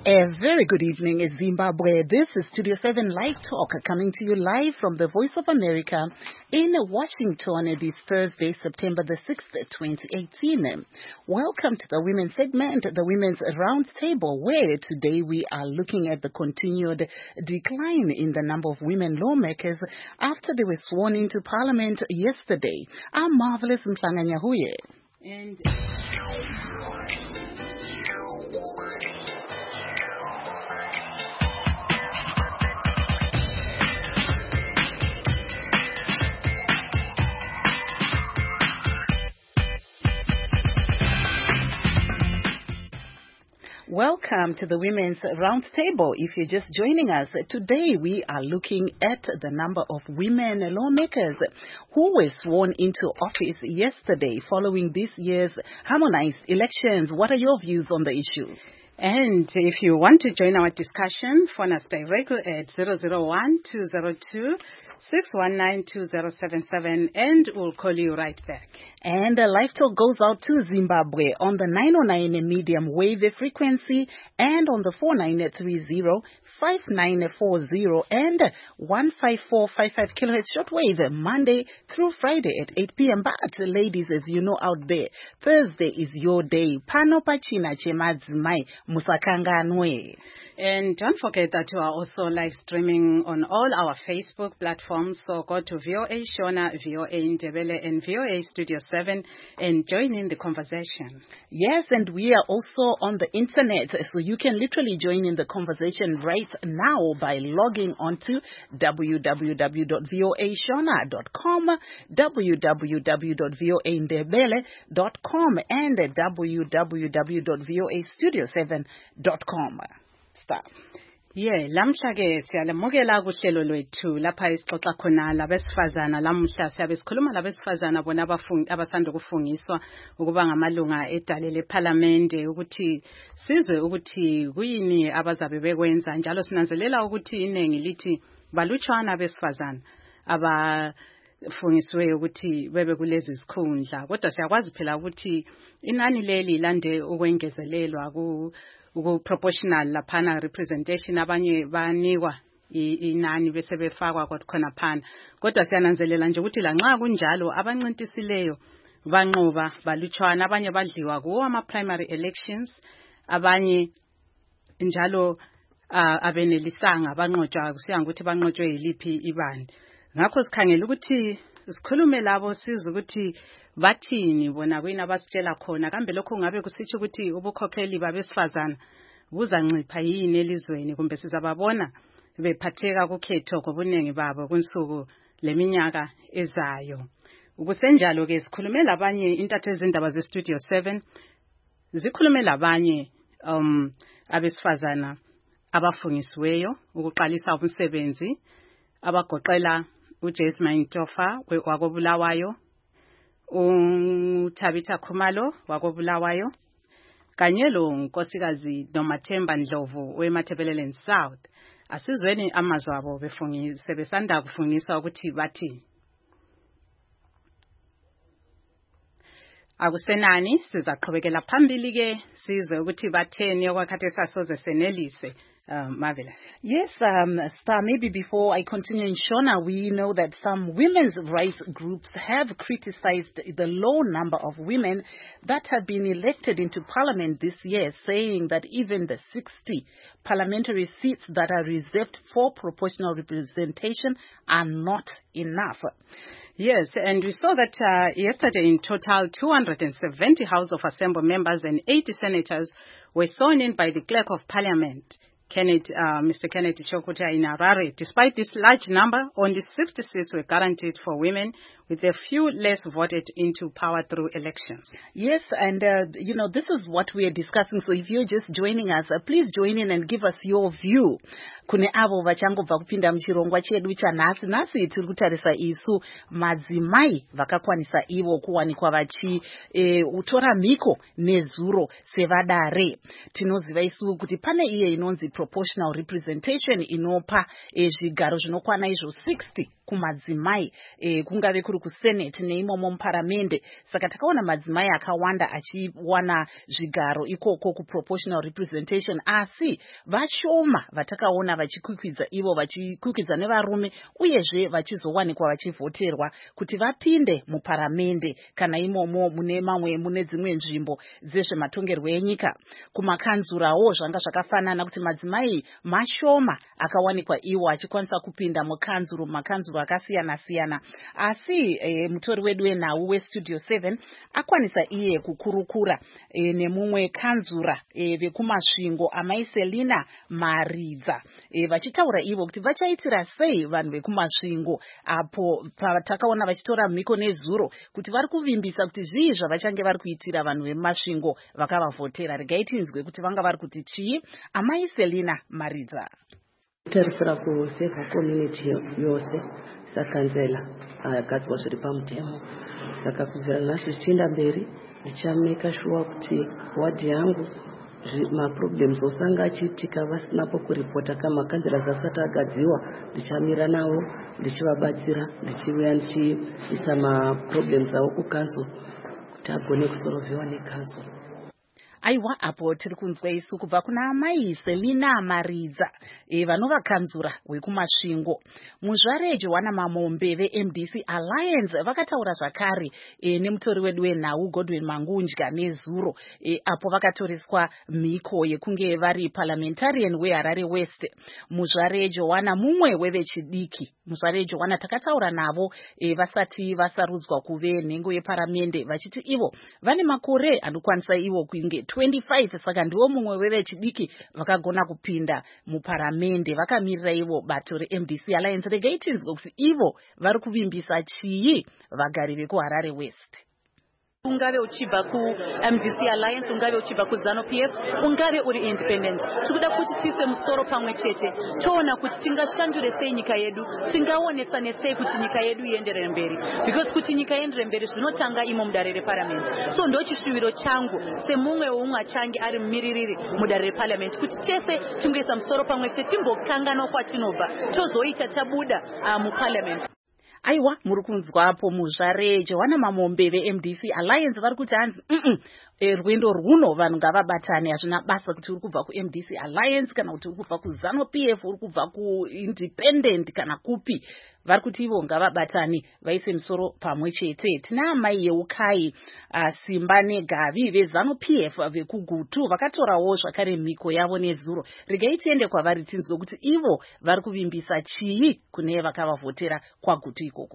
A very good evening, Zimbabwe. This is Studio 7 Live Talk coming to you live from the Voice of America in Washington this Thursday, September the 6th, 2018. Welcome to the Women's segment, the Women's Roundtable, where today we are looking at the continued decline in the number of women lawmakers after they were sworn into Parliament yesterday. I'm Marvelous Mtlanganyahuye. And welcome to the Women's Roundtable. If you're just joining us, today we are looking at the number of women lawmakers who were sworn into office yesterday following this year's harmonized elections. What are your views on the issue? And if you want to join our discussion, phone us directly at 001-202-619-2077 and we'll call you right back. And Live Talk goes out to Zimbabwe on the 909 medium wave frequency and on the 4930, 5940 and 15455 kilohertz shortwave Monday through Friday at 8 p.m. But ladies, as you know out there, Thursday is your day. Pano pachina chemadzimai musakanganwe. And don't forget that we are also live streaming on all our Facebook platforms. So go to VOA Shona, VOA Ndebele, and VOA Studio 7 and join in the conversation. Yes, and we are also on the internet. So you can literally join in the conversation right now by logging on to www.voashona.com, www.voandebele.com, and www.voastudio7.com. Yeah, lamhla ke siyalemukela kuhlelo lwethu lapha isixoxa khona labesifazana lamhla siyabe sikhuluma labesifazana bona abasanda kufungiswa ukuba ngamalunga edale leParliament ukuthi sizwe ukuthi kuyini abazabe bekwenza njalo sinanzelela ukuthi inengi lithi balutshwana besifazana abafungisiwe ukuthi bebe kulezi zikhundla kodwa siyakwazi phela ukuthi inani leli lande ukwengezelelwa proportional laphana representation abanye banikwa inani bese befakwa khona phana kodwa siyananzelela nje ukuthi la nxa kunjalo abancintisileyo banqoba balutshwana abanye badliwa kuwo ama primary elections abanye njalo abenelisanga banqotshwa kusiya ukuthi banqotshwe yiliphi ibandi ngakho sikhangela ukuthi sikhulume labo sizwe ukuthi bathini bona kuyini abasitshela khona kambe lokho ngabe kusitsho ukuthi ubukhokheli babesifazana buzancipha yini elizweni kumbe sizababona bephatheka kukhetho kobunengi babo kunsuku leminyaka ezayo ukusenjalo ke sikhulume labanye intathe ezindaba ze Studio 7 zikhulume labanye abesifazana abafungisiweyo ukuqalisa umsebenzi abagoqela uJasmine Tofa wakobulawayo uThabitha Khumalo wakobulawayo kanye lo nkosikazi Nomathemba Ndlovu weMatabeleland South asizweni amazwi abo befungise besanda kufungisa ukuthi bathi akusenani sizaqhubekela phambili ke sizwe ukuthi batheni okwakhathe sasoze senelise. Marvelous. Yes, Star, maybe before I continue in Shona, we know that some women's rights groups have criticized the low number of women that have been elected into parliament this year, saying that even the 60 parliamentary seats that are reserved for proportional representation are not enough. Yes, and we saw that yesterday in total 270 House of Assembly members and 80 senators were sworn in by the Clerk of Parliament, Mr. Kennedy Chokuta in Harare. Despite this large number, only 60 seats were guaranteed for women, with a few less voted into power through elections. Yes, and this is what we are discussing. So if you're just joining us, please join in and give us your view. Kune avo vachangobva kupinda muchirongwa chedu chanhasi tiri kutarisa isu madzimai vakakwanisa ivo kuwanikwa vachitora mhiko nezuro sevadare. Tinoziva isu kuti pane iye inonzi proportional representation inopa zvigaro zvinokwana izvo 60 kumadzimai kungave kuri kusenate neimomo muparamende. Saka takaona madzimai akawanda achiwana zvigaro ikoko kuproportional representation, asi vashoma vatakaona vachikwikvidza ivo vachikwikvidza nevarume uyezve vachizowanikwa vachivhoterwa kuti vapinde muparamende kana imomo mune dzimwe nzvimbo dzezvematongerwo enyika. Kumakanzurawo zvanga zvakafanana kuti madzimai mashoma akawanikwa iwo achikwanisa kupinda mumakanzuro akasiyana siyana, asi mutori wedu wenhau westudio 7 akwanisa iye kukurukura nemumwe kanzura vekumasvingo amai Selina Maridza vachitaura ivo kuti vachaitira sei vanhu vekumasvingo, apo patakaona vachitora mhiko nezuro kuti vari kuvimbisa kuti zvii zvavachange vari kuitira vanhu vemasvingo vakavavhotera. Regai tinzwe kuti vanga vari kuti chii. Amai Selina Maridza: tarisira kuseva community yose sakanzela akagadzwa zviri pamutemo. Saka kubvira nazvo zvichienda mberi ndichameka sure kuti wadhi yangu maproblems osanga achiitika vasinapo kuripota kamakanzera asati agadziwa, ndichamira navo ndichivabatsira, ndichiuya ndichiisa maproblems avo kukanzo kuti agone kusorovhiwa nekanzo. Aiwa, apo tiri kunzwa isu kubva kuna amai Selina Maridza vanova kanzura wekumasvingo. Muzvare Johanna Mamombe veMDC Alliance vakataura zvakare nemutori wedu wenhau Godwin Mangunja nezuro apo vakatoreswa mhiko yekunge vari parliamentarian weHarare West. Muzvare Johanna mumwe wevechidiki. Muzvare Johanna takataura navo vasati vasarudzwa kuve nhengo yeparamende vachiti ivo vane makore anokwanisa ivo kunge 25, saka ndiwo mumwe wevechidiki vakagona kupinda muparamende vakamirira ivo bato reMDC Alliance. Regai tinzwe kuti ivo vari kuvimbisa chii vagari vekuHarare West. Ungave uchibva kuMDC Alliance, ungave uchibva kuZANU-PF, ungave uri independent, tikuda kuti tiise musoro pamwe chete toona kuti tingashandure sei nyika yedu, tingaonesa sei kuti nyika yedu ienderere mberi, because kuti nyika ienderere mberi zvinotanga imo mudare reparliament. So ndochishuviro changu semumwe weumwe achange ari mumiririri mudare reparliament kuti tese tingoisa musoro pamwe chete timbokanganwa kwatinobva tozoita tabuda muparliament. Aiwa, muri kunzwapo muzvare Johanna Mamombe veMDC Alliance vari kuti hanzi rwendo rwuno vanhu ngavabatane, hazvina basa kuti uri kubva kuMDC Alliance kana kuti uri kubva kuZANU-PF, uri kubva kuindependent kana kupi. Vari kuti ivo ngavabatane vaise misoro pamwe chete. Tina amai Yeukai Simba Negavi veZANU-PF vekugutu vakatorawo zvakare mhiko yavo nezuro. Regai tiende kwavari tinzwe kuti ivo vari kuvimbisa chii kune vakavavhotera kwagutu ikoko.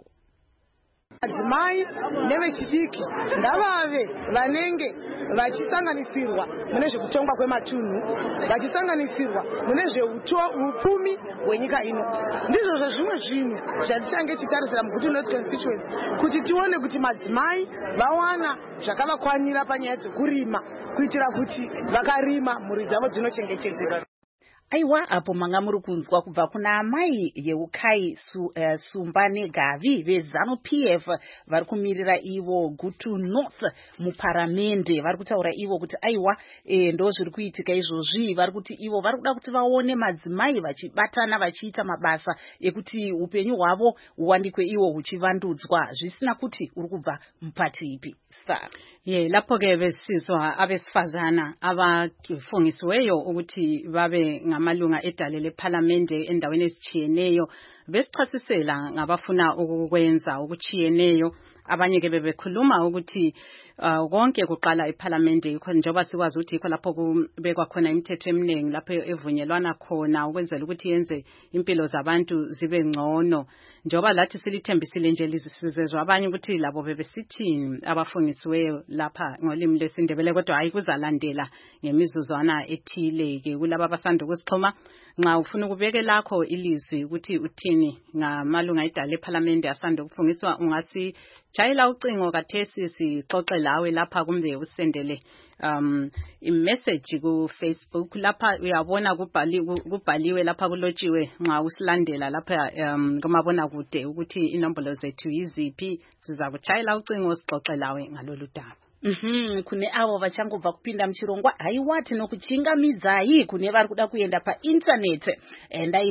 Madzimai nevechidiki ngavave vanenge vachisanganisirwa mune zvekutongwa kwematunhu, vachisanganisirwa mune zveupfumi hwenyika ino. Ndizvo zvimwe zvinhu zvatichange tichitarisira muGutu North Constituency kuti tione kuti madzimai vawana zvakavakwanira panyaya dzekurima kuitira kuti vakarima mhuri dzavo dzinochengetedzeka. Aiwa, apo manga muri kunzwa kubva kuna amai Yeukai Sumba Negavi veZANU-PF vari kumirira ivo Gutu North muparamende. Vari kutaura ivo kuti aiwa ndo zviri kuitika izvozvi. Vari kuti ivo vari kuda kuti vaone madzimai vachibatana vachiita mabasa ekuti upenyu hwavo huwanikwe ivo huchivandudzwa zvisina kuti uri kubva mupati ipi. Lapho ke besizwa abesifazana abafungisiweyo ukuthi babe ngamalunga edale leParliamente endaweni ezitshiyeneyo besichasisela ngabafuna ukukwenza okuchiyeneyo. Abanye ke bebekhuluma ukuthi konke kuqala eParliamente yikho njengoba sikwazi ukuthi yikho lapho kubekwa khona imithetho eminingi lapho evunyelwana khona ukwenzela ukuthi yenze impilo zabantu zibe ngcono. Njengoba lathi silithembisile nje lisizezwe abanye ukuthi labo bebesithini abafungisiweyo lapha ngolimi lwesiNdebele, kodwa hayi kuzalandela ngemizuzwana ethile ke kulabo abasanda ukusixhuma. Nxa ufuna ukubeke lakho ilizwi ukuthi uthini ngamalunga edale leParliamente asanda ukufungiswa, ungasijayela ucingo kathesi sixoxe lawe lapha kumbe usendele imessage ku Facebook. Lapha uyabona kubhaliwe lapha kulotshiwe nxa usilandela lapha kumabona kude ukuthi inombolo zethu yiziphi, siza kuchayela ucingo sixoxe lawe ngalolu daba. Kune avo vachangobva kupinda muchirongwa, haiwa tinokuchingamidzai kune vari kuda kuenda paintaneti, endai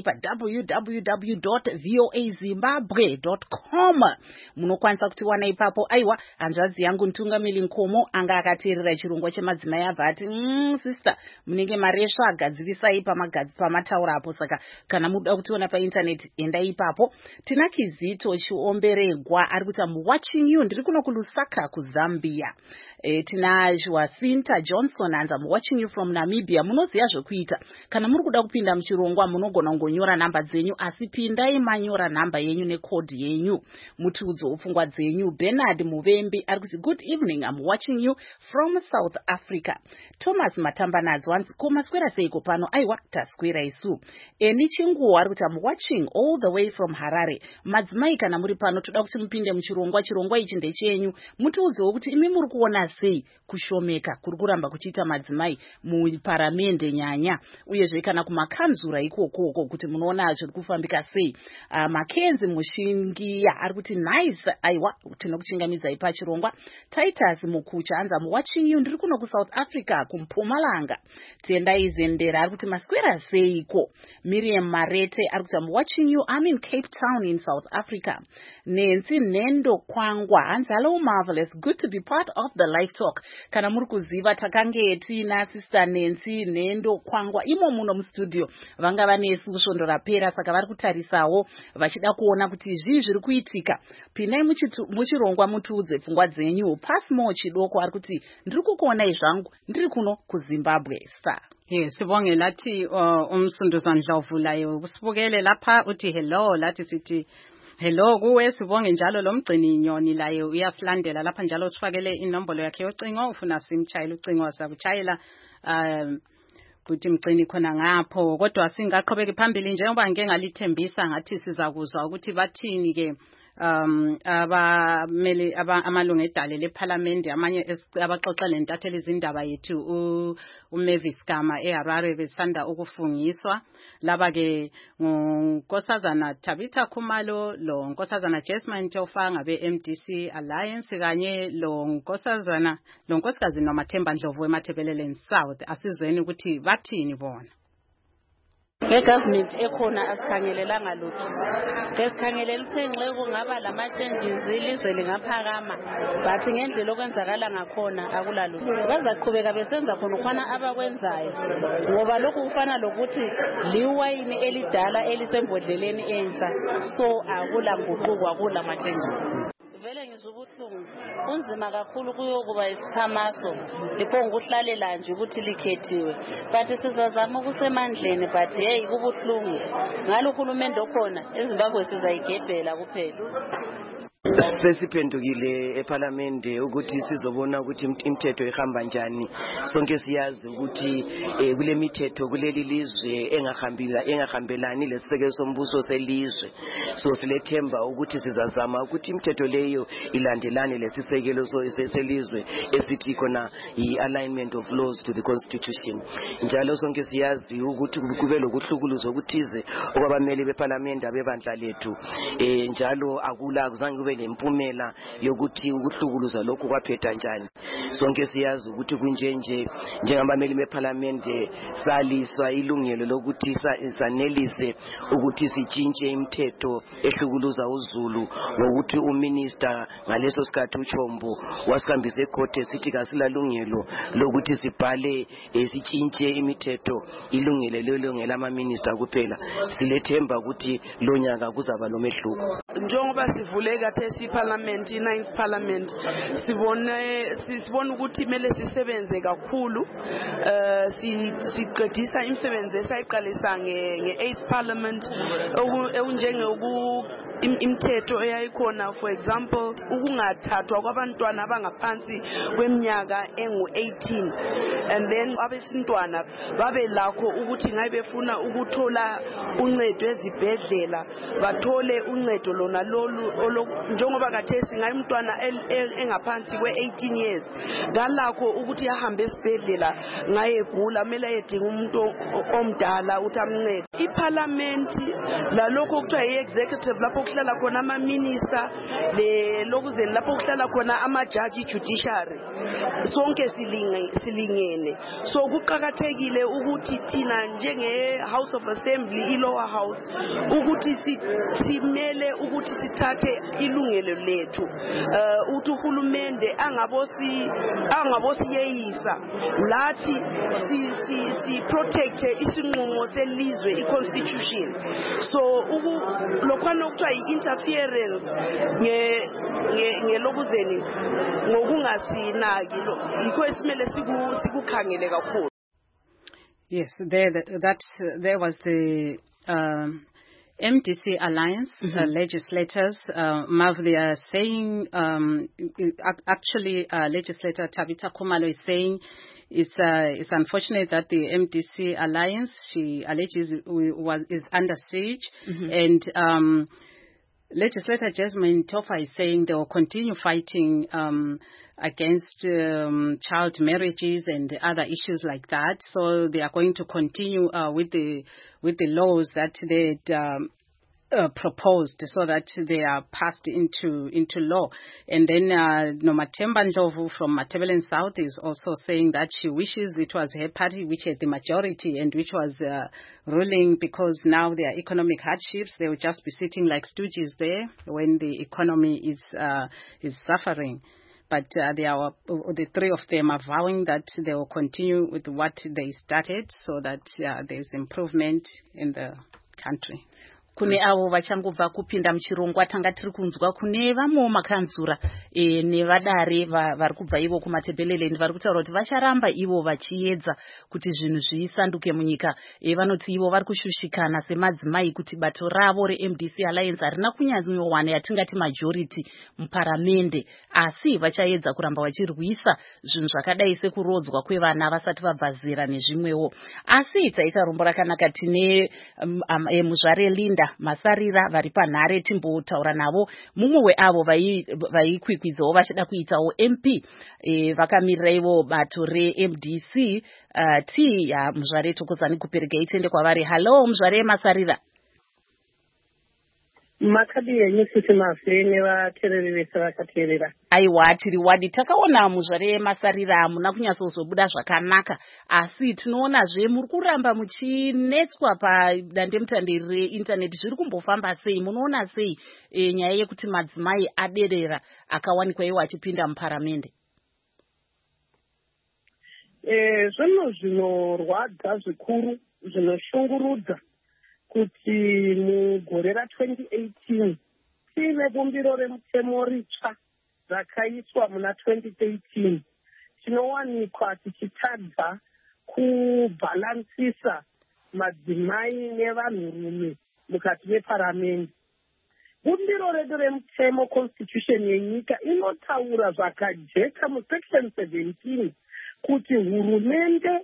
pa www.voazimbabwe.com. munokwanisa kuti wana ipapo. Aiwa, hanzvadzi yangu Ntungamili Nkomo anga akateerera chirongwa chemadzimai abva ati sister, munenge maresva agadzirisai pamataura apo, saka kana muda kutiona paintaneti endai ipapo. Tina Kizito Chiomberegwa ari kuti I'm watching you, ndiri kuno kuLusaka kuZambia. Tina Joacinta Johnson and I'm watching you from Namibia. Munoziva zvekuita. Kana muri kuda kupinda muchirongwa munogona kungonyora namba dzenyu, asi pindai manyora namba yenyu nekodi yenyu, mutiudze pfungwa dzenyu. Bernard Muvembi ari kuti good evening, I'm watching you from South Africa. Thomas Matambanadzi wanzi komaswera seiko pano? Aiwa, taswera isu. Eni Chinguwa ari kuti I'm watching all the way from Harare. Madzimai kana muri pano toda kuti mupinde muchirongwa. Chirongwa ichi ndechenyu. Mutiudzewo kuti imi muri kuona sei kushomeka kuri kuramba kuchiita madzimai muparamende nyanya, uyezve kana kumakanzura ikoko kuti munoona zviri kufambika sei. Makenzi Mushingiya ari kuti nice. Aiwa, tinokuchingamidzai pachirongwa. Titus Mukucha anza I'm watching you, ndiri kuno kuSouth Africa kuMpumalanga. Tendai Zendera ari kuti maswera seiko. Miriam Marete ari kuti I'm watching you, I'm in Cape Town in South Africa. Nancy Nendo Kwangwa anza hello marvelous, good to be part of the live talk. Kana muri kuziva takange tina sister Nancy Nendo Kwangwa imo muno mustudio, vanga vane svondo rapera, saka vari kutarisawo vachida kuona kuti zviri kuitika. Pinai muchirongwa mutiudze pfungwa dzenyu. Pasmo Chidoko ari kuti ndiri kukuonai zvangu ndiri kuno kuZimbabwe star. Yes, sibonge lathi umsunduzana Dlavulayo usibukele lapha uthi hello, lathi sithi hello kuwe. Sibonge njalo lo mgcini nyoni layo uyasilandela lapha, njalo sifakele inombolo yakhe yocingo, ufuna simtshayele ucingo sakuchayela kuthi mgcini khona ngapho. Kodwa singaqhubeka phambili njengoba ngeke ngalithembisa ngathi sizakuzwa ukuthi bathini ke abamele amalungu edale leParliament amanye abaxoxela ntatheli izindaba yethu uMavis Gama eHarare besanda ukufungiswa. Laba ke ngonkosazana Tabitha Khumalo, lo nkosazana Jasmine Tofa ngabe MDC Alliance, kanye lo nkosikazi noMathemba Ndlovu eMathebeleleni South. Asizweni ukuthi bathini bona. Government ekhona asikhangelelanga lutho. Esikhangelela ukuthi nxa kungaba lama changes ilizwe lingaphakama, but ngendlela okwenzakala ngakhona akulalutho. Bazaqhubeka besenza khona khona abakwenzayo, ngoba lokhu kufana lokuthi liwayini elidala elisembodleleni entsha, so akula nguquko, akula ma changes. Vele ngizubuhlungu, unzima kakhulu kuyokuba isikhamaso lapho ngokuhlalela nje ukuthi likhethiwe, but sizazama ukusemandleni, but hey kubuhlungu ngalo uhulumende okhona eZimbabwe sizayigebhela kuphela. Sesiphendukile eParliament ukuthi sizobona ukuthi imithetho ihamba njani. Sonke siyazi ukuthi kule mithetho kuleli lizwe engahambelani lesisekelo sombuso selizwe, so silethemba ukuthi sizazama ukuthi imithetho leyo ilandelane lesisekelo selizwe esithi khona i-alignment of laws to the constitution. Njalo sonke siyazi ukuthi kube lokuhlukuluza okuthize okwabameli beParliament abebandla lethu, njalo akuzange kube lempumela yokuthi ukuhlukuluza lokhu kwaphetha njani. Sonke siyazi ukuthi njengabameli beParliament saliswa ilungelo lokuthi sanelise ukuthi sitshintshe imithetho ehlukuluza uZulu, ngokuthi uminister ngaleso sikhathi uChombo wasihambisa ecourt esithi kasilalungelo lokuthi sibhale sitshintshe imithetho, ilungelo lelungelo lama-minister kuphela. Silethemba ukuthi lo nyaka kuzaba lomehluko. Njengoba sivuleka eParliament, i-9th Parliament, sibona ukuthi kumele sisebenze kakhulu, siqedisa imisebenzi esayiqalisa nge-8th Parliament imithetho eyayikhona, for example ukungathathwa kwabantwana abangaphansi kweminyaka engu-18, and then abesintwana babe lakho ukuthi ngabe befuna ukuthola uncedo ezibhedlela bathole uncedo lona lolu, njengoba kathesi ngabe umntwana engaphansi kwe-18 years ngalakho ukuthi ahambe esibhedlela ngaye egula, kumele ayedinga umuntu omdala ukuthi amncede. iParliament lalokho kuthiwa i-executive lapho kuhlala khona ama-minister lokuzeni lapho kuhlala khona ama-judge judiciary sonke silingene so kuqakathekile ukuthi thina njenge-House of Assembly i-lower house ukuthi simele ukuthi sithathe ilungelo lethu ukuthi uhulumende angabosiyeyisa lathi si protect isinqumo selizwe i-constitution so lokhwana okuthiwa i-interference ngelokuzeni ngokungasinaki yikho esimele sikukhangele kakhulu. Yes, there was the MDC Alliance legislators. Mav, they are saying, actually, legislator Tabitha Khumalo is saying it's unfortunate that the MDC Alliance, she alleges, is under siege, and legislator Jasmine Tofa is saying they will continue fighting against child marriages and other issues like that. So they are going to continue with the laws that they proposed, so that they are passed into law. And then Nomathemba Ndlovu from Matabeleland South is also saying that she wishes it was her party which had the majority and which was ruling, because now there are economic hardships. They will just be sitting like stooges there when the economy is suffering. But the three of them are vowing that they will continue with what they started, so that there's improvement in the country. Kune avo vachangobva kupinda muchirongwa tanga tiri kunzwa kune vamwewo makanzura nevadare vari kubva ivo kumatebeleland vari kutaura kuti vacharamba ivo vachiedza kuti zvinhu zvisanduke munyika. Vanoti ivo vari kushushikana semadzimai kuti bato ravo reMDC Alliance harina kunyanyowani yatingati majority muparamende, asi vachaedza kuramba vachirwisa zvinhu zvakadai sekurodzwa kwevana vasati vabva zera nezvimwewo. Asi taita rombo rakanaka tine muzvare Linda Masarira vari panhare timbotaura navo. Mumwe weavo vaikwikwidzawo vachida kuitawo MP vakamirira ivo bato reMDC muzvare tokozani kupereka itende kwavari. Hello muzvare Masarira. Makadi yenyu sisi mafe nevateereri vese vakateerera. Aiwa, tiri wadi takaona muzvare Masarira hamuna kunyatsozobuda zvakanaka, asi tinoonazve muri kuramba muchinetswa padandemutande reindaneti. Zviri kumbofamba sei? Munoona sei nyaya yekuti madzimai aderera akawanikwa iwo achipinda muparamende? Zvinorwadza zvikuru, zvinoshungurudza kuti mugore ra2018 tiine bumbiro remutemo ritsva rakaiswa muna 2013 tinowanikwa tichitadza kubhalansisa madzimai nevanhurume mukati meparamende. Bumbiro redu remutemo constitution yenyika inotaura zvakajeka musection 17 kuti hurumende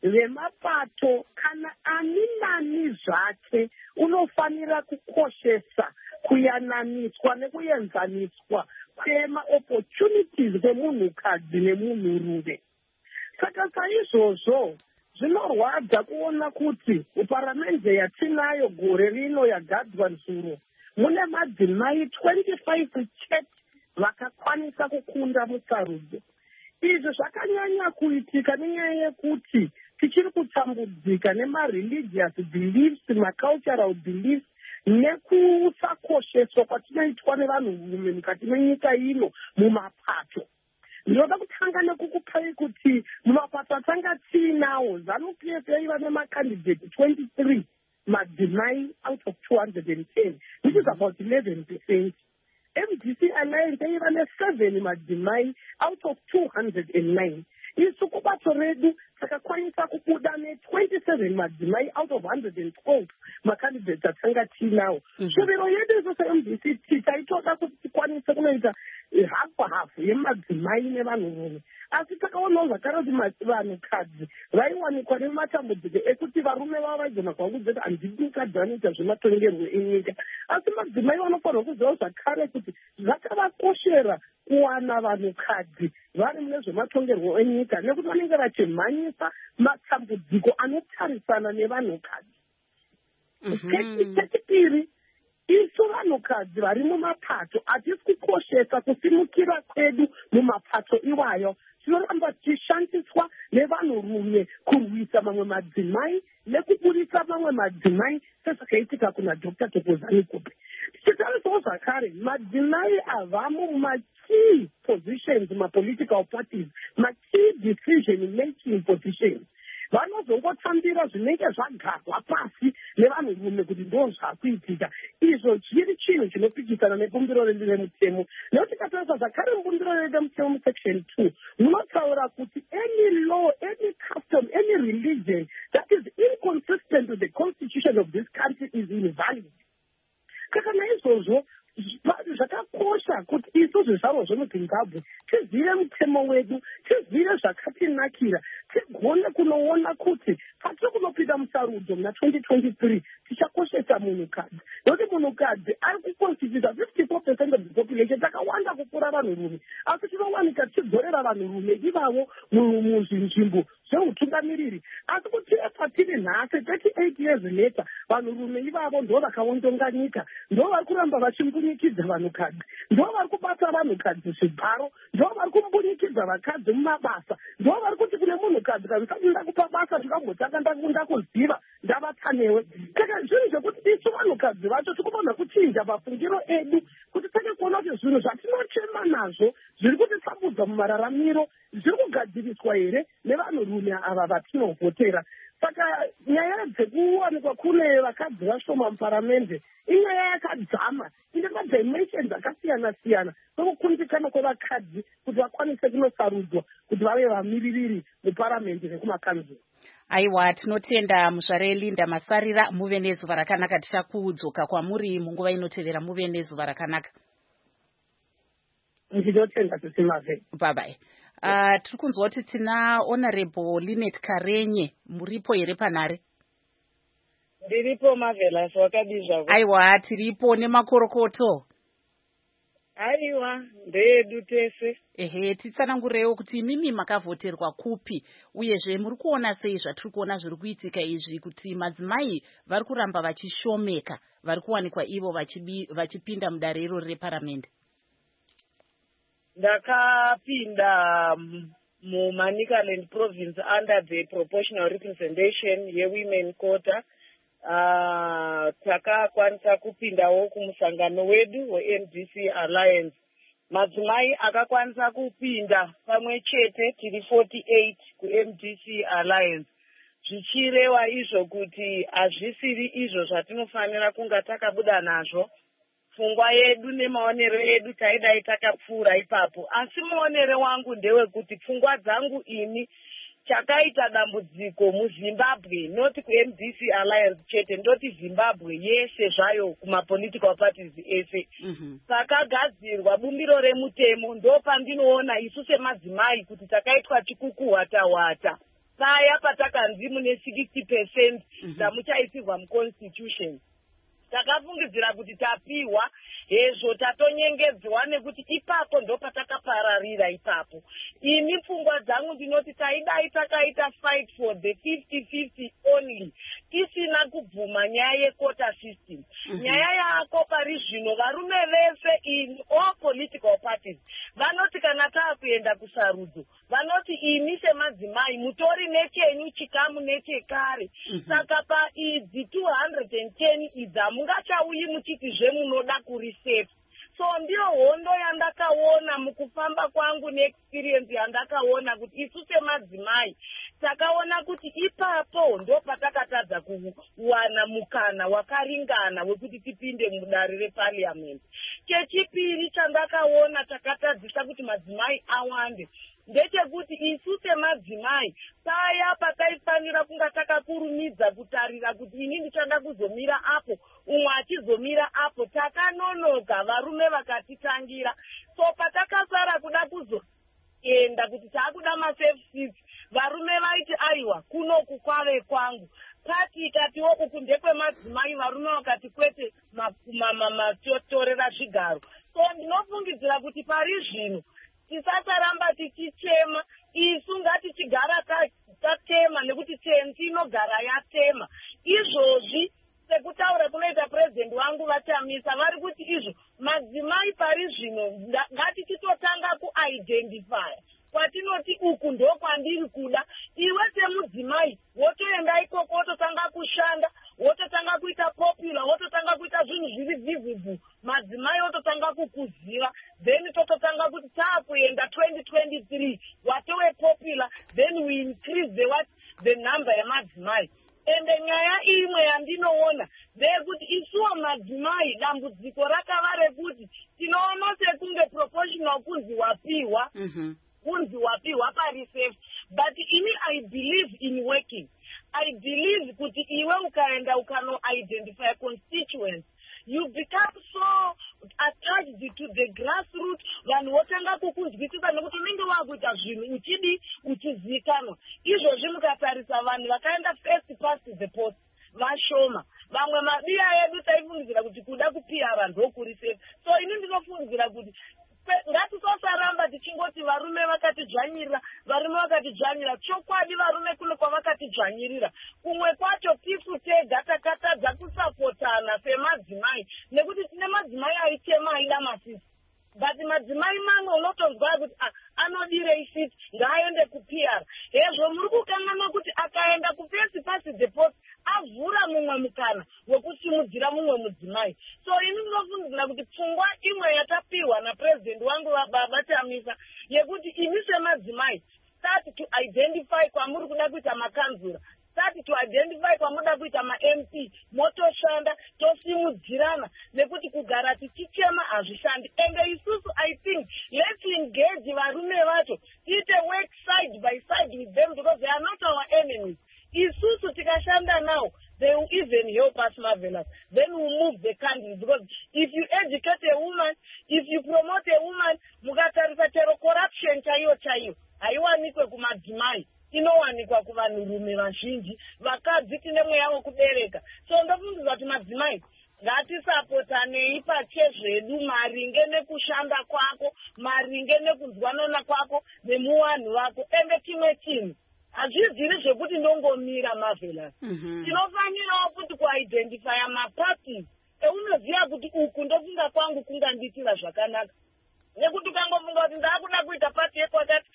vemapato kana ani nani zvake unofanira kukoshesa kuyananiswa nekuenzaniswa kwema-opportunities kwemunhukadzi nemunhurume. Saka saizvozvo zvinorwadza kuona kuti muparamende yatinayo gore rino yagadzwa nzuro mune madzimai 25 chete vakakwanisa kukunda musarudzo. Izvi zvakanyanya kuitika nenyaya yekuti tichiri kutambudzika nema-religious beliefs, ma-cultural beliefs, nekusakosheswa kwatinoitwa nevanhurume mukati menyika ino mumapato. Ndinoda kutanga nekukupai kuti mumapato atanga tiinawo ZANU-PF yaiva nemakandidate 23 madzimai out of 210, which is about 11%. MDC Alliance yaiva ne7 madzimai out of 209. Isu kubato redu takakwanisa kubuda ne27 madzimai out of 112 makandidates atanga tinawo. Shuviro yedu isu seMDC taitoda kuti tikwanise kunoita hafu yemadzimai nevanhurume. Asi takaonawo zvakare kuti vanhukadzi vaiwanikwa nematambudziko ekuti varume vavo vaigona kuvaudza kuti handidi mukadzi vanoita zvematongerwo enyika. Asi madzimai vanofanirwa kuzivawo zvakare kuti zvakavakoshera kuwana vanhukadzi vari mune zvematongerwo enyika nekuti vanenge vachimhanyisa matambudziko anotarisana nevanhukadzi. chechipiri isu vanhukadzi vari mumapato hatisi kukoshesa kusimukira kwedu mumapato iwayo. Tinoramba tichishandiswa nevanhurume kurwisa mamwe madzimai nekuburisa mamwe madzimai sezvakaitika kuna Dr. Thokozani Kupe. Tichitarisawo zvakare madzimai avamo muma-key positions ma-political parties, ma-key decision making positions. Vanozongotambira zvinenge zvagarwa pasi nevanhurume kuti ndo zvakuitika. Izvo chiri chinhu chinopikisana nebumbiro redu remutemo. Nekuti tikatarisa zvakare mubumbiro redu remutemo musection 2 munotaura kuti any law, any custom, any religion that is inconsistent with the constitution of this country is invalid. Kana izvozvo zvakakosha kuti isu zvizvarwa zvemuZimbabwe tizive mutemo wedu, tizive zvakatinakira, tigone kunoona kuti patiri kunopinda musarudzo muna 2023 tichakoshesa munhukadzi. Nokuti munhukadzi ari kuconstituta 54% of the population, takawanda kupfuura vanhurume, asi tinowanika tichidzorera vanhurume ivavo muzvinzvimbo zveutungamiriri. Asi kuti patiri nhasi 38 years later vanhurume ivavo ndo vakaondonga nyika, ndo vari kuramba vachimbunyikidza vanhukadzi, ndo vari kubata vanhukadzi zvibharo, ndo vari kumbunyikidza vakadzi mumabasa, ndo vari kuti kune munhukadzi kana usati ndakupa basa ndikambotanga ndakuziva ndavata newe. Saka zvinhu zvekuti isu vanhukadzi vacho tikubona kuchinja mafungiro edu kuti take kuona kuti zvinhu zvatinochema nazvo zviri kutitambudza mumararamiro zviri kugadziriswa here nevanhurume ava vatinovhotera. Saka nyaya dzekuwanikwa kune vakadzi vashoma muparamende inyaya yakadzama, ine madimensions akasiyana-siyana sokukundikana kwevakadzi kuti vakwanise kunosarudzwa kuti vave vamiririri muparamende nekumakanzuro. Aiwa, tinotenda muzvare Linda Masarira, muve nezuva rakanaka. Tichakudzoka kwamuri munguva inotevera. Muve nezuva rakanaka. Ndinotenda tisimave. Bye bye. Tiri kunzwa kuti tina Honorable Linet Karenye, muripo here panhare? Ndiripo Mavela, wakadizva. Aiwa, tiripo nemakorokoto. Aiwa, ndeedu tese. Ehe, titsanangurewo kuti imimi makavhoterwa kupi, uyezve muri kuona sei zvatiri kuona zviri kuitika izvi, kuti madzimai vari kuramba vachishomeka, vari kuwanikwa ivo vachipinda mudare irori reparamende? Ndakapinda muManicaland province under the proportional representation yewomen quota. Takakwanisa kupindawo kumusangano wedu weMDC Alliance. Madzimai akakwanisa kupinda pamwe chete tiri 48 kuMDC Alliance. Zvichireva izvo kuti hazvisiri izvo zvatinofanira kunga takabuda nazvo. Pfungwa yedu nemaonero edu taidai takapfuura ipapo. Asi muonero wangu ndewekuti pfungwa dzangu ini chakaita dambudziko muZimbabwe, noti kuMDC Alliance chete, ndoti Zimbabwe yese zvayo kumapolitical parties ese. Pakagadzirwa bumbiro remutemo, ndo pandinoona isu semadzimai kuti takaitwa chikukuwata-wata. Paya patakanzi mune 60% damuchaitirwa muconstitution. Takafungidzira kuti tapiwa hezvo tatonyengedzwa nekuti ipapo ndo patakapararira ipapo. Ini pfungwa dzangu ndinoti taidai takaita fight for the 50-50 only, tisina kubvuma nyaya yequota system. Nyaya yako pari zvino varume vese in all political parties vanoti kana taakuenda kusarudzo, vanoti ini semadzimai mutori nechenyu chikamu nechekare. Saka paidzi 210 idzi hamungachauyi muchiti zvemunoda kurisefa. So ndiyo hondo yandakaona mukufamba kwangu neexperience yandakaona kuti isu semadzimai takaona kuti ipapo ndo patakatadza kuwana mukana wakaringana wekuti tipinde mudare reparliament. Chechipiri chandakaona takatadzisa kuti madzimai awande ndechekuti isu semadzimai paya pataifanira kunga takakurumidza kutarira kuti ini ndichada kuzomira apo, umwe achizomira apo, takanonoka varume vakatitangira. So patakasara kuda kuzoenda kuti taakuda masafe seats, varume vaiti aiwa kunoku kwave kwangu. Pati ikatiwo uku ndekwemadzimai, varume vakati kwete torera zvigaro. So ndinofungidzira kuti pari zvino tisasaramba tichichema, isu ngatichigara tatema nekuti tenzi inogara yatema. Izvozvi sekutaura kunoita president wangu vatamisa vari kuti izvo madzimai pari zvino ngatichitotanga kuidentifya kwatinoti uku ndokwandiri kuda. Iwe semudzimai wotoenda ikoko wototanga kushanda, wototanga kuita popular, wototanga kuita zvinhu zviri visible, madzimai wototanga kukuziva, then tototanga kuti taakuenda 2023 watove popular, then we increase the number yamadzimai. Ende nyaya imwe yandinoona ndeyekuti isuwo madzimai dambudziko rakava rekuti tinoona sekunge proportional kunzi wapiwa kunzi wapiwa parisafe, but ini I believe in working. I believe kuti iwe ukaenda ukano-identify constituents, you become so attached to the grassroots, vanhu votanga kukunzwisisa nekuti unenge wakuita zvinhu uchizikanwa. Izvozvi mukatarisa vanhu vakaenda first past the post vashoma. Vamwe mabiya edu taifungidzira kuti kuda kupiyara ndokuri safe. So ini ndinofungidzira kuti ngatisasaramba tichingoti varume vakatidzvanyirira, varume vakatidzvanyirira. Chokwadi varume kuno kwavakatidzvanyirira kumwe kwacho tisu tega takatadza kusapotana semadzimai, nekuti tine madzimai aitema aida masisi, but madzimai mamwe unotonzwa kuti anodirei fiti ngaaende kupiyara. Hezvo muri kukanganwa kuti akaenda kupesi pasi the post avhura mumwe mukana wekusimudzira mumwe mudzimai. So ini ndinofungidzira kuti pfungwa imwe yatapiwa napresident wangu vatamisa yekuti imi semadzimai start to identify kwamuri kuda kuita makanzura, start to identify kwamuda kuita ma-MP, motoshanda, tosimudzirana, nekuti kugara tichichema hazvishandi. And isusu I think let's engage varume vacho, tiite work side by side with them because they are not our enemies. Isusu tikashanda now, they will even help us marvelous. Then we'll move the country, because if you educate a woman, if you promote a woman, mugatarisa chero corruption chaiyo haiwanikwe kumadzimai, inowanikwa kuvanhurume vazhinji, vakadzi tine mweya wekubereka. So ndofungidzira kuti madzimai ngatisapotanei pachezvedu maringe nekushanda kwako, maringe nekunzwanana kwako nemuwanhu wako. Ende chimwe chinhu hazvibviri zvekuti ndongomira marvelous. Tinofanirawo kuti kuidentifya maparties eunoziva kuti uku ndofunga kwangu kungandiitira zvakanaka. Nekuti ukangofunga kuti ndaakuda kuita pati yekwakati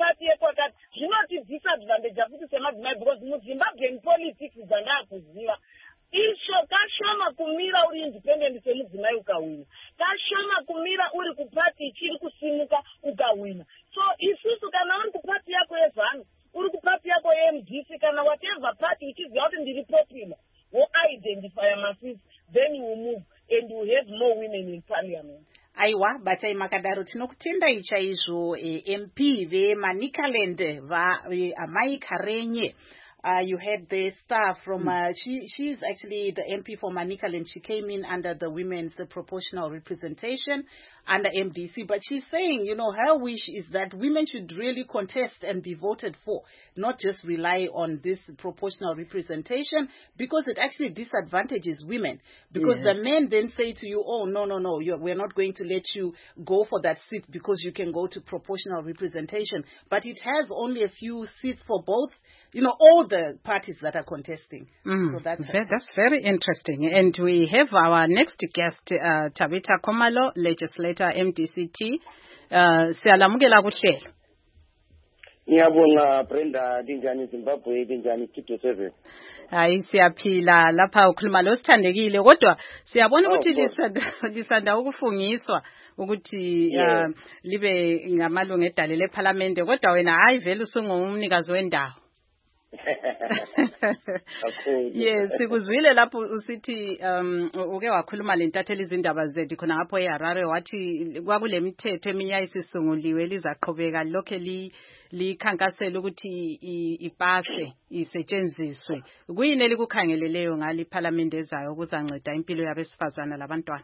zvinoti disadvantage futi semadzimai, because muZimbabwean politics dzandaakuziva isho kashoma kumira uri independent semudzimai ukawina, kashoma kumira uri kupati ichiri kusimuka ukawina. So isusu kana uri kupati yako yeZANU, uri kupati yako yeMDC, kana whatever party uchiziva kuti ndiri popular, wo-identify masisi, then you will move and you have more women in parliament. Aiwa, batai makadaro tinokutendai chaizvo MP veManicaland Amai Karenye. You had the staff from, she's actually the MP for Manicaland. She came in under the women's proportional representation under MDC. But she's saying, her wish is that women should really contest and be voted for, not just rely on this proportional representation, because it actually disadvantages women. Because the men then say to you, oh, no, we're not going to let you go for that seat because you can go to proportional representation. But it has only a few seats for both, all the parties that are contesting. So that's very interesting. And we have our next guest, Tabitha Khumalo, legislator MDCT. Siyalamukela kuhlelo. Ngiyabonga Brenda, linjani Zimbabwe, linjani Studio 7. Hayi siyaphila lapha ukhuluma lo sithandekile, kodwa siyabona ukuthi lisanda ukufungiswa ukuthi libe ngamalungu edale leParliament, kodwa wena hayi vele usungumnikazi wendawo. Yes, sikuzwile lapho usithi uke wakhuluma lentathela izindaba zethu khona ngapho eHarare, wathi kwakule mithetho eminya isisunguliwe lizaqhubeka lokho likhankasela ukuthi ipase isetshenziswe. Kuyini elikukhangeleleyo ngali Parliament ezayo ukuzanceda impilo yabesifazana labantwana?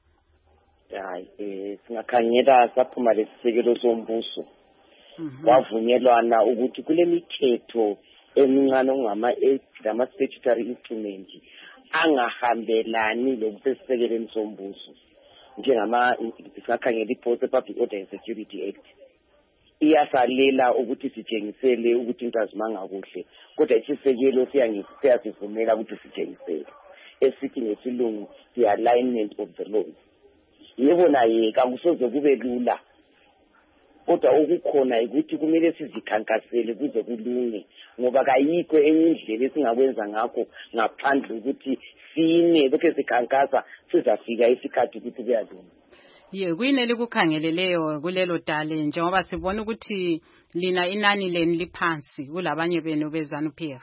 Hayi, singakhangela saphuma lesisekelo sombuso. Kwavunyelwana ukuthi kule mithetho emincane ongama statutory instrument angahambelani lokusesisekeleni sombuso, njengama singakhangela iPost Public Order and Security Act. Iyasalela ukuthi sitshengisele ukuthi into azimanga kuhle, kodwa isisekelo siyasivumela ukuthi sitshengisele. esithi ngesilungu the alignment of the laws. Yebo naye kakusoze kube lula, kodwa okukhona ukuthi kumele sizikhankasele kuze kulunge, ngoba kayikho enye indlela esingakwenza ngakho ngaphandle ukuthi sine lokho sikhankasa sizafika isikhathi ukuthi kuyalunga. Kuyineli kukhangeleleyo kulelo dale njengoba sibona ukuthi lina inani leni liphansi kulabanye benu beZANU-PF.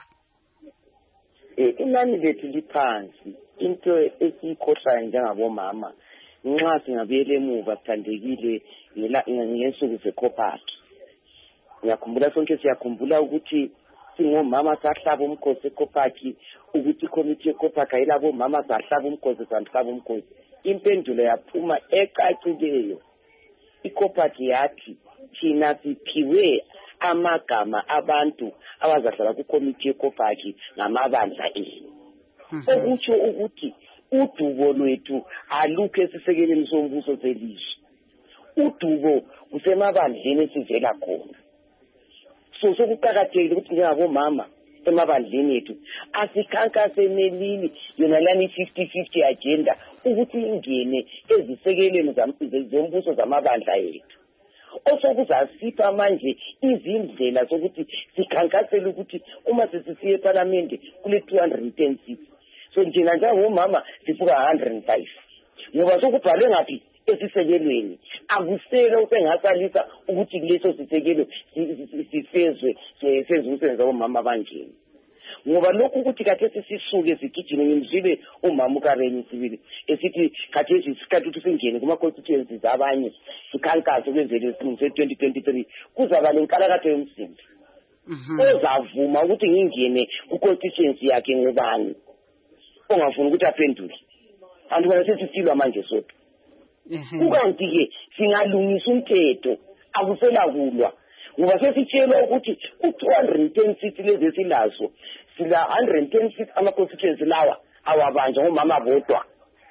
Inani lethu liphansi, into esiyikhohlayo njengabomama nxa singabuyela emuva sithandekile ngensuku zeCOPAC. Ngiyakhumbula sonke siyakhumbula ukuthi singomama sahlaba umkhosi eCOPAC, ukuthi ikomiti yeCOPAC ayilabomama sahlaba umkhosi sahlaba umkhosi. Impendulo yaphuma ecacileyo. ICOPAC yathi thina siphiwe amagama abantu abazahlala kukomiti yeCOPAC ngamabandla enu. Okutsho ukuthi udubo lwethu alukho esisekeleni sombuso selizwe. Udubo usemabandleni esivela khona. So sokuqakathekile ukuthi njengabomama emabandleni ethu asikhankase nelini yona lani 50-50 agenda ukuthi ingene ezisekeleni zombuso zamabandla ethu. Osokuzasipha manje izindlela zokuthi sikhankasele ukuthi uma sesisiye eParliament kule 210 so njena njengomama sifuka 105 ngoba sokubhalwe ngapi esisekelweni akusele usengasalisa ukuthi kuleso sisekelo sifezwe sezusenza omama banjeni, ngoba lokhu ukuthi kathesi sisuke sigijime ngimzile umama uKareni sibili esithi kathesi isikhathi ukuthi singene kuma constituencies abanye sikhankase kwenzele isinqumo se2023 kuzaba lenkalakatho yomsindo ezavuma ukuthi ngingene ku constituency yakhe ngobani ongafuna ukuthi aphendule andubona sesisilwa manje sodwa. Kukanti-ke singalungisa umthetho akusela kulwa ngoba sesitshelwa ukuthi u210 lezi esilazo sila 110 ama-constituency lawa awabanjwa ngomama bodwa,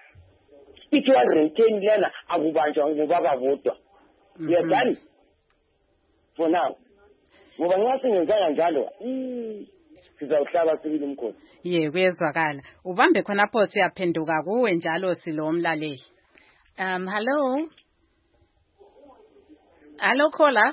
i210 lana akubanjwa ngobaba bodwa. Uyadani for now ngoba nxa singenzanga njalo sizawuhlaba sibili umkhosi. Kuyezwakala. Ubambe khonapho siyaphenduka kuwe njalo silo mlaleli. Hello. Hello, caller.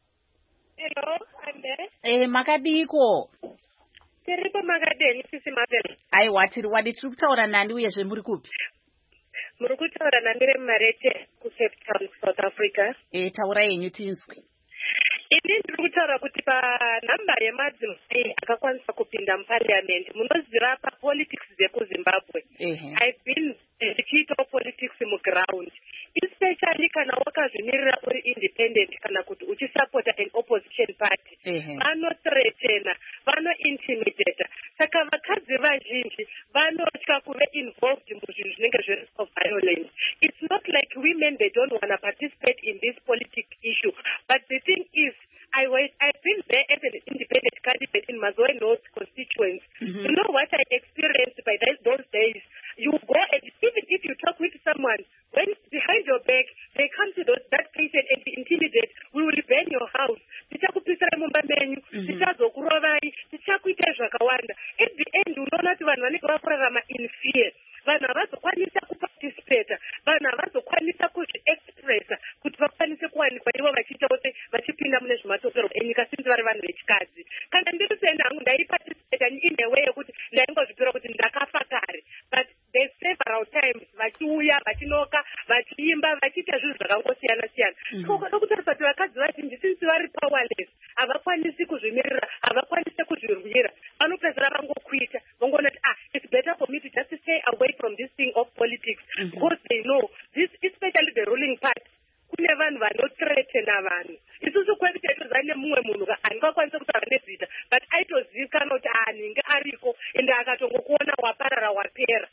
Hello, I'm there. Makadiko. Terrible Magadeni, Sisi Mabel. I watched what it took to Nandi as a Murukupi. Murukuta Nandire Marete, Cape Town, South Africa. Taura in Utinsky. Indeed, Rutara Kutipa number Yamazim, Akakwansa Kupinda Parliament, Munozirapa politics Zeku Zimbabwe. I've been the key to politics in the ground. Especially kana wakazvinirira uri independent kana kuti uchisupporta an opposition party vanothreatena vanointimidata saka vakadzi vazhinji vanotya kuve involved muzvinhu zvinenge zviri of violence. It's not like women they don't want to participate in this political issue, but the thing is I've been there as an independent candidate in Mazoe North constituency. You know what I experienced by those days? You go and even if you talk with someone, when behind your back they come to that patient and intimidate, we will burn your house. Tichakupisira mumba menyu, tichazokurovai, tichakuita zvakawanda. At the end unoona kuti vanhu vanenge vakurarama in fear. Vanhu havazokwanisa kuparticipate, vanhu havazokwanisa kuzviexpressa kuti vakwanise kuwanikwa ivo vachiita kuti vachipinda mune zvematokero enyika sinzi vari vanhu vechikadzi. Kana ndiri kuenda hangu ndaiparticipate in a way yekuti ndaingozvipira kuti ndakafa kare, but there's several times vachiuya vachinoka vachiimba vachiita zvinhu zvakangosiyana siyana. Ukada kutarisa kuti vakadzi vazhinji sinzi vari powerless havakwanisi kuzvimirira, havakwanisi kuzvirwira, vanopedzera vangokuita vangona kuti it's better for me to just stay away from this thing of politics because they know this, especially the ruling party, kune vanhu vanothreatena vanhu. Isusu kwekuti aitozane mumwe munhu handingakwanise kuti ava nezita, but aitozivikanwa kuti ninge ariko ende akatongokuona waparara wapera.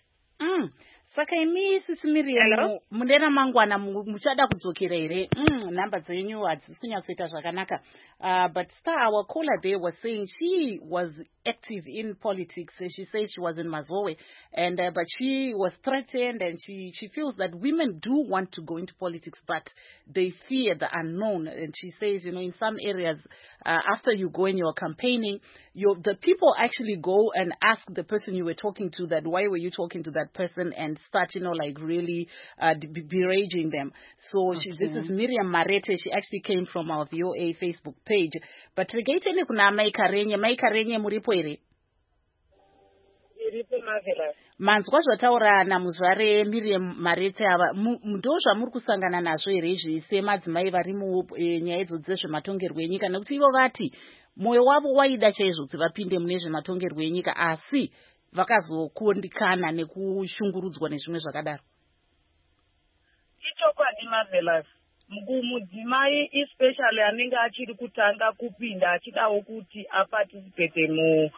Saka imi Sisi Miriam mundera mangwana muchada kudzokera here. Number dzenyu hadzisi kunyatsoita zvakanaka. But our caller there was saying she was active in politics. She says she was in Mazoe, and but she was threatened, and she feels that women do want to go into politics, but they fear the unknown. And she says, in some areas, after you go and you're campaigning, the people actually go and ask the person you were talking to that, why were you talking to that person, and start, like really berating them. So this is Miriam Marete. She actually came from our VOA Facebook page. But regaiteni kuna Maikarenye muripo ere? Manzwa zvataura namuzvare Miriam Marete ava ndo zvamuri kusangana nazvo here izvi semadzimai vari munyaya idzo dzezvematongerwo enyika, nekuti ivo vati mwoyo wavo waida chaizvo kuti vapinde mune zvematongerwo enyika, asi vakazokundikana nekushungurudzwa nezvimwe zvakadaro. Ichokwadi Marvelous, mudzimai especially anenge achiri kutanga kupinda achidawo kuti aparticipate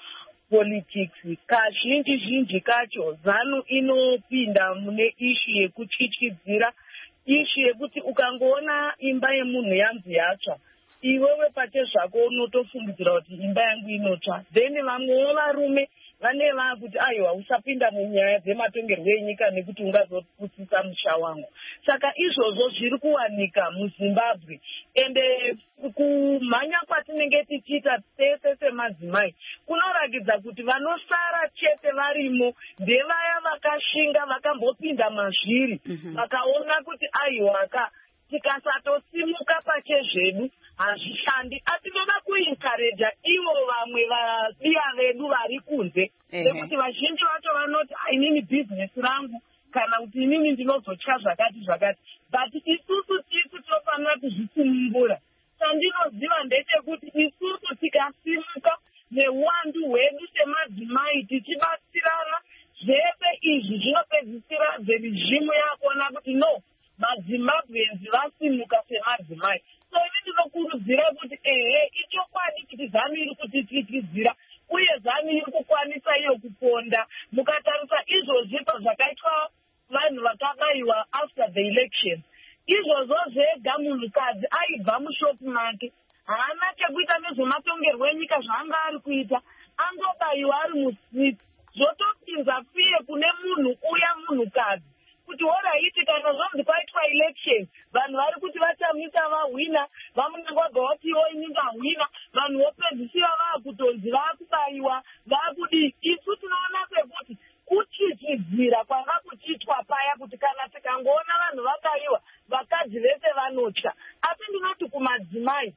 politics, kazhinji kacho ZANU inopinda mune ishu yekuchichidzira, ishu yekuti ukangoona imba yemunhu yanzi yatsva, iwewe pate zvako unotofungidzira kuti imba yangu inotsva. Then vamwewo varume vane vakuti aiwa usapinda munyaya dzematongerwo enyika nekuti ungazopusisa musha wangu. Saka izvozvo zviri kuwanika muZimbabwe, ende kumhanya kwatinenge tichiita tese semadzimai kunoratidza kuti vanosara chete varimo ndevaya vakashinga vakambopinda mazviri vakaona kuti aiwaka tikasatosimuka pachezvedu hazvishandi. Asi toda kuencourage ivo vamwe vadiya vedu vari kunze, nekuti vazhinji vacho vanoti inini bhizinesi rangu kana kuti inini ndinozotya zvakati, but isusu tisu tofanira kuzvisimumbura. Chandinoziva ndechekuti isusu tikasimuka neuwandu hwedu semadzimai tichibatsirana, zvese izvi zvinopedzisira rejimu yakuona kuti no, maZimbabweans vasimuka semadzimai. So ini ndinokurudzira kuti ichokwadi kuti ZANU iri kutitidzira uye ZANU iri kukwanisa iyo kuponda. Mukatarisa izvozvi pazvakaitwa vanhu vakabayiwa after the election, izvozvo zvega munhukadzi aibva mushopu make, haana chekuita nezvematongerwo enyika zvaanga ari kuita, angobayiwa ari musiti, zvotopinza fiye kune munhu uya munhukadzi kuti oraiti kana zvonzi kwaitwa election vanhu vari kuti vatamisa vahwina, vamunangagwa watiwo ini ndahwina, vanhu vopedzisira vaakutonzi vaakubayiwa vaakudii. Isu tinoona sekuti kuchichidzira kwanga kuchiitwa paya kuti kana tikangoona vanhu vabayiwa vakadzi vese vanotya. Asi ndinoti kumadzimai,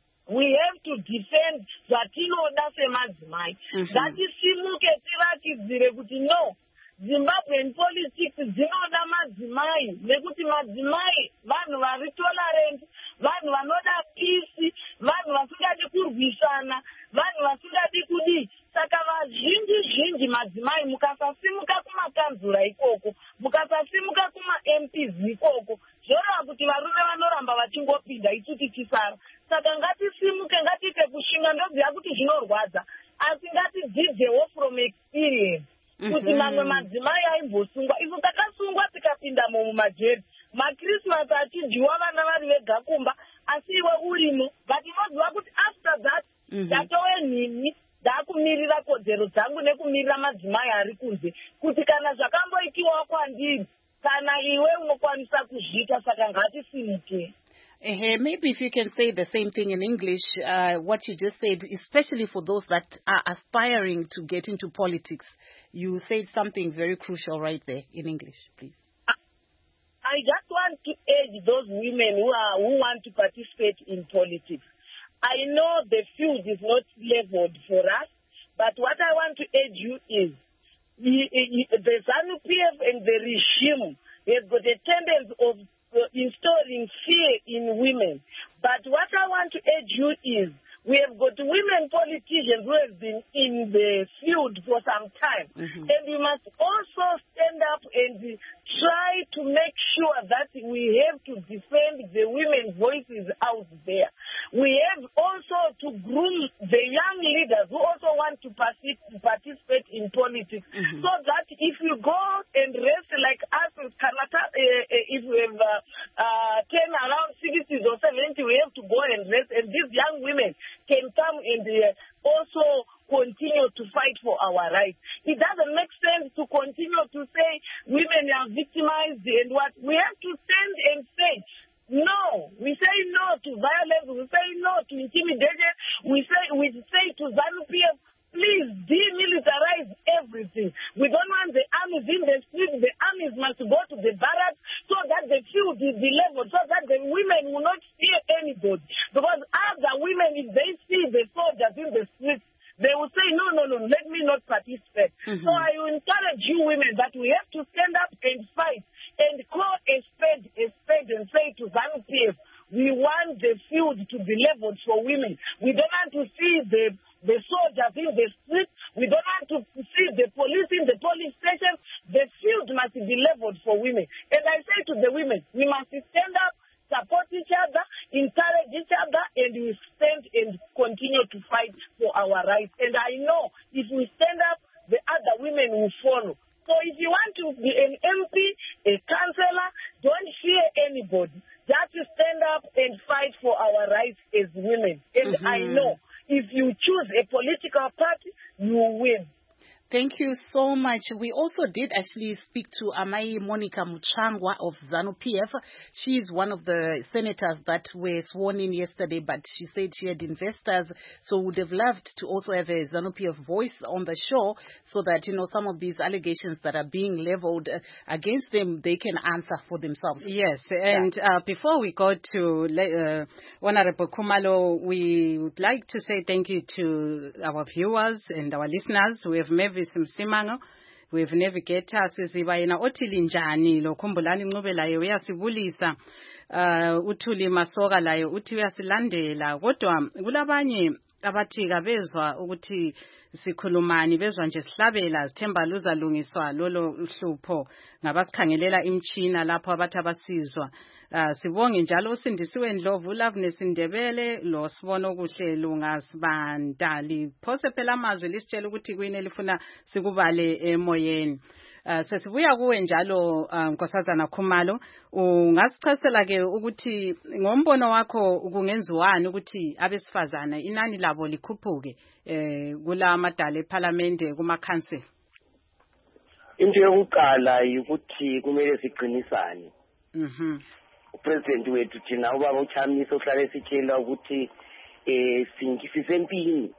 we have to defend zvatinoda semadzimai. Ngatisimuke tiratidzire kuti no, Zimbabwean politics dzinoda madzimai, nekuti madzimai vanhu vari tolerant, vanhu vanoda peace, vanhu vasingadi kurwisana, vanhu vasingadi kudii. Saka vazhinji madzimai mukasasimuka kumakanzura ikoko, mukasasimuka kuma-MPs ikoko, zvoreva kuti varume vanoramba vachingopinda isu tichisara. Saka ngatisimuke, ngatiite kushinga. Ndoziva kuti zvinorwadza, asi ngatidzidzewo from experience. Kuti mamwe madzimai aimbosungwa, isu takasungwa tikapindamo mumajeri, maKrismasi achidyiwa vana vari vega kumba, asi iwe urimo. But inoziva kuti after that ndatowe nhini ndakumirira kodzero dzangu nekumirira madzimai ari kunze, kuti kana zvakamboitiwa kwandiri kana iwe unokwanisa kuzviita. Saka ngatisimuke. Maybe if you can say the same thing in English, what you just said, especially for those that are aspiring to get into politics. You said something very crucial right there in English, please. I just want to urge those women who want to participate in politics. I know the field is not leveled for us, but what I want to urge you is the ZANU-PF and the regime has got a tendency of installing fear in women. But what I want to urge you is we have got women politicians who have been in the field for some time. And we must also stand up and try to make sure that we have to defend the women's voices out there. We have also to groom the young leaders who also want to participate in politics, so that if you go and rest like us in Canada, if we have 10 around 60s or 70, we have to go and rest, and these young women can come and also continue to fight for our rights. It doesn't make sense to continue to say women are victimized and what. We have to stand and say No, we say no to violence. We say no to intimidation. We say to ZANU-PF, please demilitarize everything. We don't want the armies in the street. The armies must go to the barracks so that the field is leveled, so that the women will not fear anybody. Because other women, if they see the soldiers in the streets, they will say, no, let me not participate. So I will encourage you women that we have to stand up and fight and call a spade and say to ZANU-PF, we want the field to be leveled for women. We don't want to see the soldiers in the street. We don't want to see the police in the police station. The field must be leveled for women. And I say to the women, we must stand up, support each other, encourage each other, and we stand and continue to fight for our rights. And I know if we stand up, the other women will follow. So if you want to be an MP, a councillor, don't fear anybody. Just stand up and fight for our rights as women. And I know if you choose a political party, you will win. Thank you so much. We also did actually speak to Amai Monica Muchangwa of ZANU-PF. She is one of the senators that were sworn in yesterday, but she said she had investors, so would have loved to also have a ZANU-PF voice on the show so that, some of these allegations that are being leveled against them, they can answer for themselves. Yes, and before we go to Honorable Khumalo, we would like to say thank you to our viewers and our listeners. We have Msimango, we have navigator siziba yena othili njani lo khumbulani Ncube laye uyasibulisa uthuli Masoka laye uthi uyasilandela kodwa kulabanye abathi kabezwa ukuthi sikhulumani bezwa nje sihlabela sithemba luzalungiswa lolo uhlupho ngabasikhangelela imtshina lapho abathi abasizwa sibonge njalo usindisiwe Ndlovu Loveness Ndebele lo sibona okuhle lungasibandali phose phela amazwi lisitshela ukuthi kuyini elifuna sikubale emoyeni. Sesibuya kuwe njalo Nkosazana Khumalo, ungasichasela ke ukuthi ngombono wakho kungenziwani ukuthi abesifazana inani labo likhuphuke kula madala eParliament kuma council? Into yokuqala ukuthi kumele siqinisane. Upresident wethu thina ubaba uChamisa uhlale sitshela ukuthi sisempini.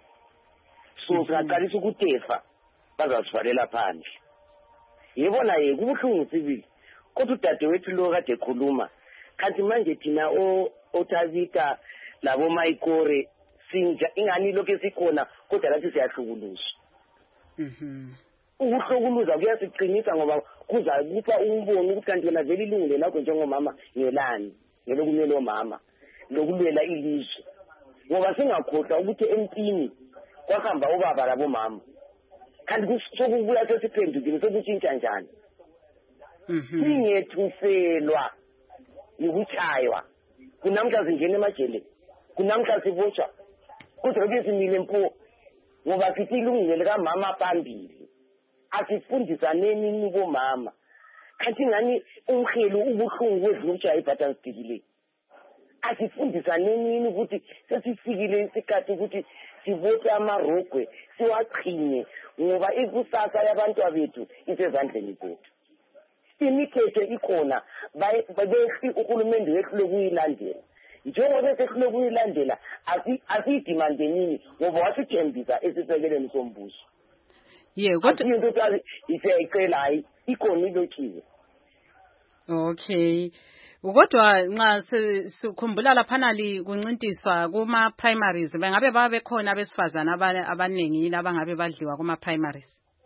So singaqalisa ukutefa bazasivalela phandle. Yebona kubuhlungu sibili kodwa udadewethu lo kade ekhuluma kanti manje thina oThavita labo Mayikore sinja ingani lokho esikhona kodwa lathi siyahlukuluzwa. Ukuhlukuluza kuyasiqinisa ngoba kuza kupha umbono ukuthi kanti wena vele ilungile lakho njengomama yelani ngelokumele omama lokulwela ilizwe ngoba singakhohlwa ukuthi empini kwahamba ubaba labo mama kanti sokubuya sesiphendukile sokutshintsha njani. Singethuselwa ukuchaywa kunamhla singena emajele kunamhla sibotshwa kodwa ke simile mpo ngoba sithi ilungile likamama phambili asifundisaneni nibo mama kanti ngani umkhelu ubuhlungu kwezulutsha ibhatha sidikile asifundisaneni ukuthi sesifikile isikhathi ukuthi sivote amarogwe siwaqhinye ngoba ikusasa yabantu abethu isezandleni zethu. Imithetho ikhona bayehli uhulumende wethu lokuyilandela njengoba sehlule kuyilandela asidimandeni ngoba wasithembisa esisekeleni sombuso. Kodwa into ukuthi isiyayicela ikhona ilotshiwe. Okay. Kodwa nxa sikhumbula laphana kuncintiswa kuma primaries bengabe babe khona abesifazana abanengi abangabe badliwa kuma primaries?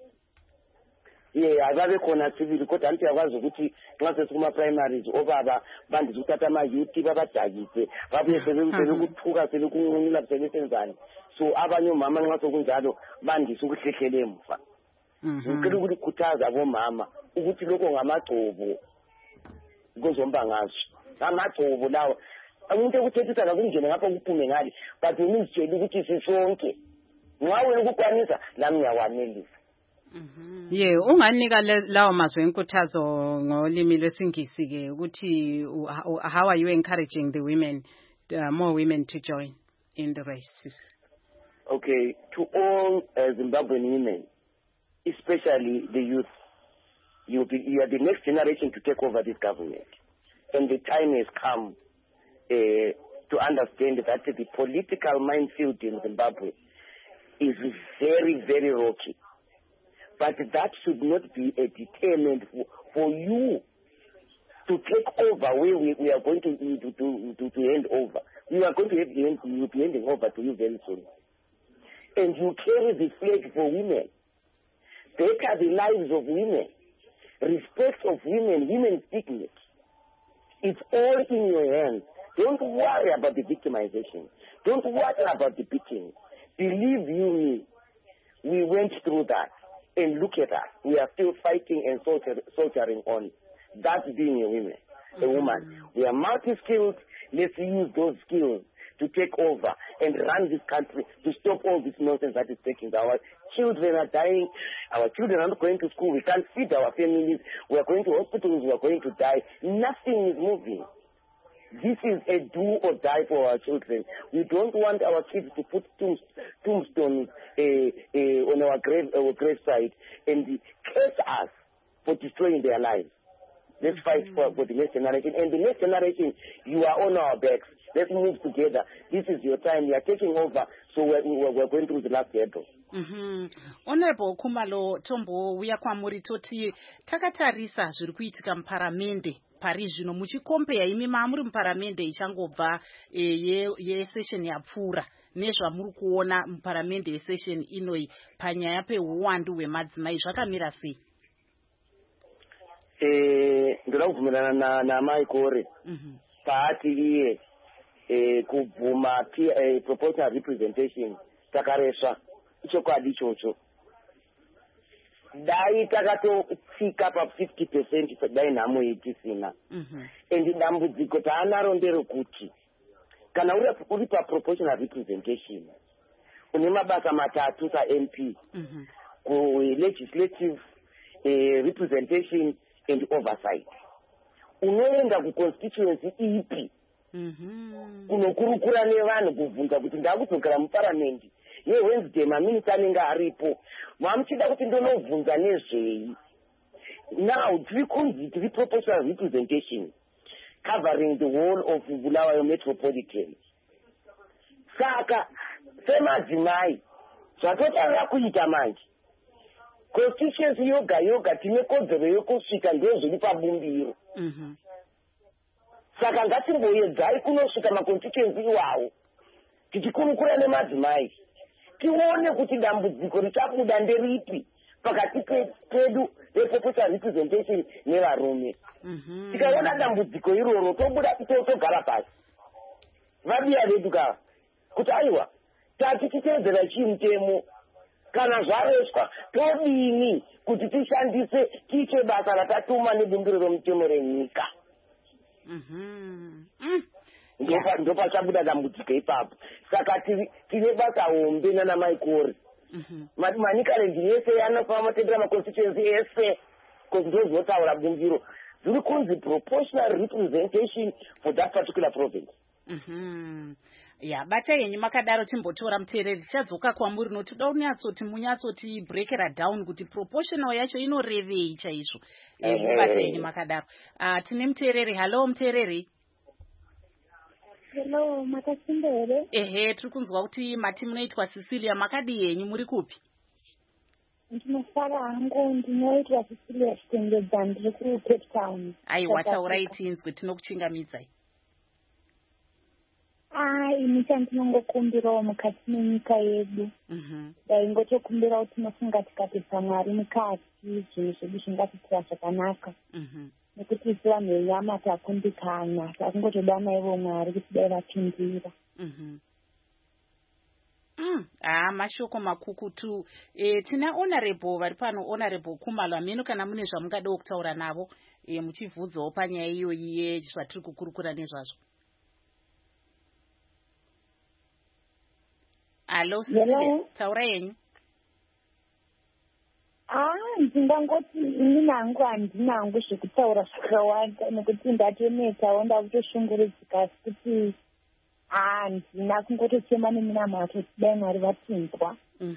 Ababe khona sibili kodwa anti yakwazi ukuthi nxa sesikuma primaries obaba bandise ukuthatha ama youth babadakise babuye sebekuthuka sebekunqunula sebesenzani so abanye omama nxa sokunjalo bandise ukuhlehlela emva. Ngicela ukukhuthaza abomama ukuthi lokho ngamagcobo kuzomba ngazo amagcobo lawo umuntu ekuthethisa ngakungene ngapha kuphume ngale but unizitshela ukuthi sisonke nxa wena ukukwanisa lami ngiyawanelisa. Unganika lawo mazwi enkuthazo ngolimi lwesingisi ke ukuthi how are you encouraging the women more women to join in the races? Okay, to all Zimbabwean women, especially the youth, you are the next generation to take over this government. and the time has come to understand that the political minefield in Zimbabwe is very, very rocky. But that should not be a deterrent for you to take over where we are going to hand over. We are going to be handing over to you very soon. And you carry the flag for women. Better the lives of women. Respect of women, women's dignity. It's all in your hands. Don't worry about the victimization. Don't worry about the beating. Believe you me, we went through that. And look at us. We are still fighting and soldiering on. That's being a woman. We are multi-skilled. Let's use those skills to take over and run this country, to stop all this nonsense that is taking. Our children are dying. Our children are not going to school. We can't feed our families. We are going to hospitals. We are going to die. Nothing is moving. This is a do or die for our children. We don't want our kids to put tombstones on our graveside and curse us for destroying their lives. Let's fight for the next generation. And the next generation, you are on our backs. Let's move together. This is your time. We are taking over. So we're going through the last battle. Honorable Khumalo Tombo, we are kwamuri toti takatarisa zviri kuitika muparamende pari zvino muchikompea imi maamuri muparamende ichangobva yesession yapfuura nezvamuri kuona muparamende yesession inoi panyaya peuwandu hwemadzimai zvakamira sei? Ndoda kubvumirana naamai Kore paati iye kubvuma proportional representation takaresva ichokwadi ichocho. Dai takatotsika pa 50% dai nhamo yetisina. And dambudziko taanaro nderekuti kana uri pa proportional representation une mabasa matatu MP, legislative, representation and oversight. Unoenda kuconstituency ipi unokurukura nevanhu kubvunza kuti ndakudzokera muparamendi yeWednesday maminista anenge aripo mamuchida kuti ndonobvunza nezvei. Now tiri proportional representation covering the whole of Bulawayo metropolitan. Saka semadzimai zvatotanga kuita manje constituency yoga tine kodzero yokusvika ndezviri pabumbiro. Saka ngatimboedzai kunosvika maconstituency iwawo tichikurukura nemadzimai tione kuti dambudziko richabuda nderipi pakati pedu reproportional representation nevarume. Tikaona dambudziko iroro tobuda togara pasi vabiya vedu kava kuti aiwa tati titeedzera chimutemo kana zvareswa todini kuti tishandise tiite basa ratatuma nebumbiro romutemo renyika. Ndopachabuda dambudziko ipapo. Saka tine basa hombe nana Maikori. Manikarendi yese anofamba matendera maconstituency ese kuti ndozvotaura bumbiro zviri kunzi proportional representation for that particular province. Bata yenyu makadaro timbotora muteereri tichadzoka kwamuri noti toda kunyatsoti munyatsoti breakera down kuti proportional yacho inorevei chaizvo. Bata yenyu makadaro. Tine muteereri. Hello muteereri. Hello, makasimbere. Tiri kunzwa kuti mati munoitwa Cecilia, makadi yenyu muri kupi? Ndinosara hangu ndinoitwa Cecilia Chitengedza ndiri ku Cape Town. Aiwa taurai tinzwe tinokuchingamidzai. Ini chandinongokumbirawo mukati menyika yedu. Ndaingotokumbira kuti tinofunga tikapedza Mwari mukati zvinhu zvedu zvingatitira zvakanaka. Nekuti isi vanhu venyama takundikana takungotoda naivo Mwari kuti dai vapindira. Mashoko makukutu. Tina honorable vari pano, honorable Khumalo Ameno, kana mune zvamungadawo kutaura navo muchivhudzawo panyaya iyoyi yezvatiri kukurukura nezvazvo. Hello, Cecilia, taura yenyu. Ndingangoti ini nangu handinangu zvekutaura zvakawanda nekuti ndatonetsawo ndakutoshungurudzika kuti handina kungotochema neminamato kudai Mwari vapinzwa.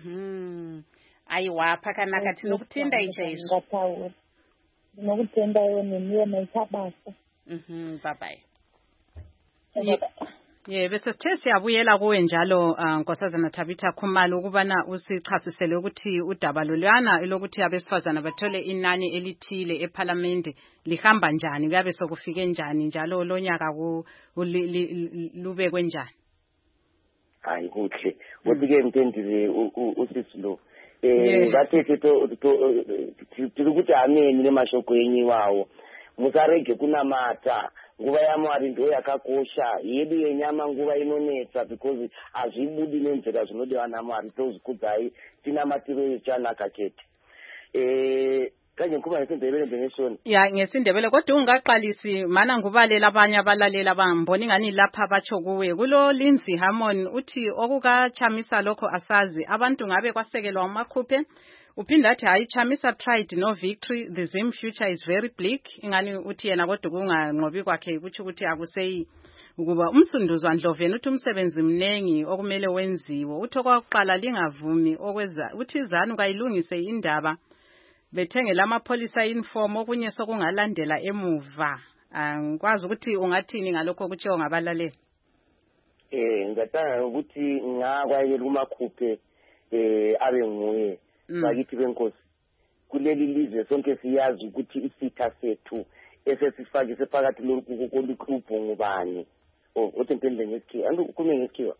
Aiwa pakanaka tinokutendai chaizvo. Ndinokutendaiwo nemiwo maita basa. Bye bye. Bese sithe siyabuyela kuwe njalo Nkosazana Tabitha Khumalo ukubana usichasisele ukuthi udaba lolwana elokuthi abesifazana bathole inani elithile eParliament lihamba njani kuyabe sokufike njani njalo lonyaka lubekwe njani. Hayi kuhle uthi-ke mtendile usisilo ngathi tiri kuti ameni nemashokweni wawo musarege kunamata nguva yaMwari ndo yakakosha yedu yenyama nguva inonetsa because hazvibudi nenzira zvinodiwa naMwari tozvikudzai tinamatiro echanaka chete kanje ngikhuluma ngesindebele njengesoni ngesindebele kodwa ungaqalisi mana ngubalela abanye abalalela abambona ingani lapha batsho kuwe kulo Lindsay Harmon uthi okukachamisa lokho asazi abantu ngabe kwasekelwa uMaqhupe uphinda athi hayi Chamisa tried no victory the Zim future is very bleak ingani uthi yena kodwa kunganqobi kwakhe kuthi ukuthi akuseyi ukuba umsunduzwa Ndloveni uthi umsebenzi mnengi okumele wenziwe uthi okwaqala lingavumi okweza uthi izanu kayilungise indaba bethengela amapolisa uniform okunye sokungalandela emuva ngikwazi ukuthi ungathini ngalokho kutshiwo ngabalaleli ngiyathanda ukuthi ngakwayela uMaqhupe abe nguye bakithi benkosi kuleli lizwe sonke siyazi ukuthi isitha sethu esesifakise phakathi lokubonga ngubani uthi impendule ngesikhiwa ukukhuluma ngesikhiwa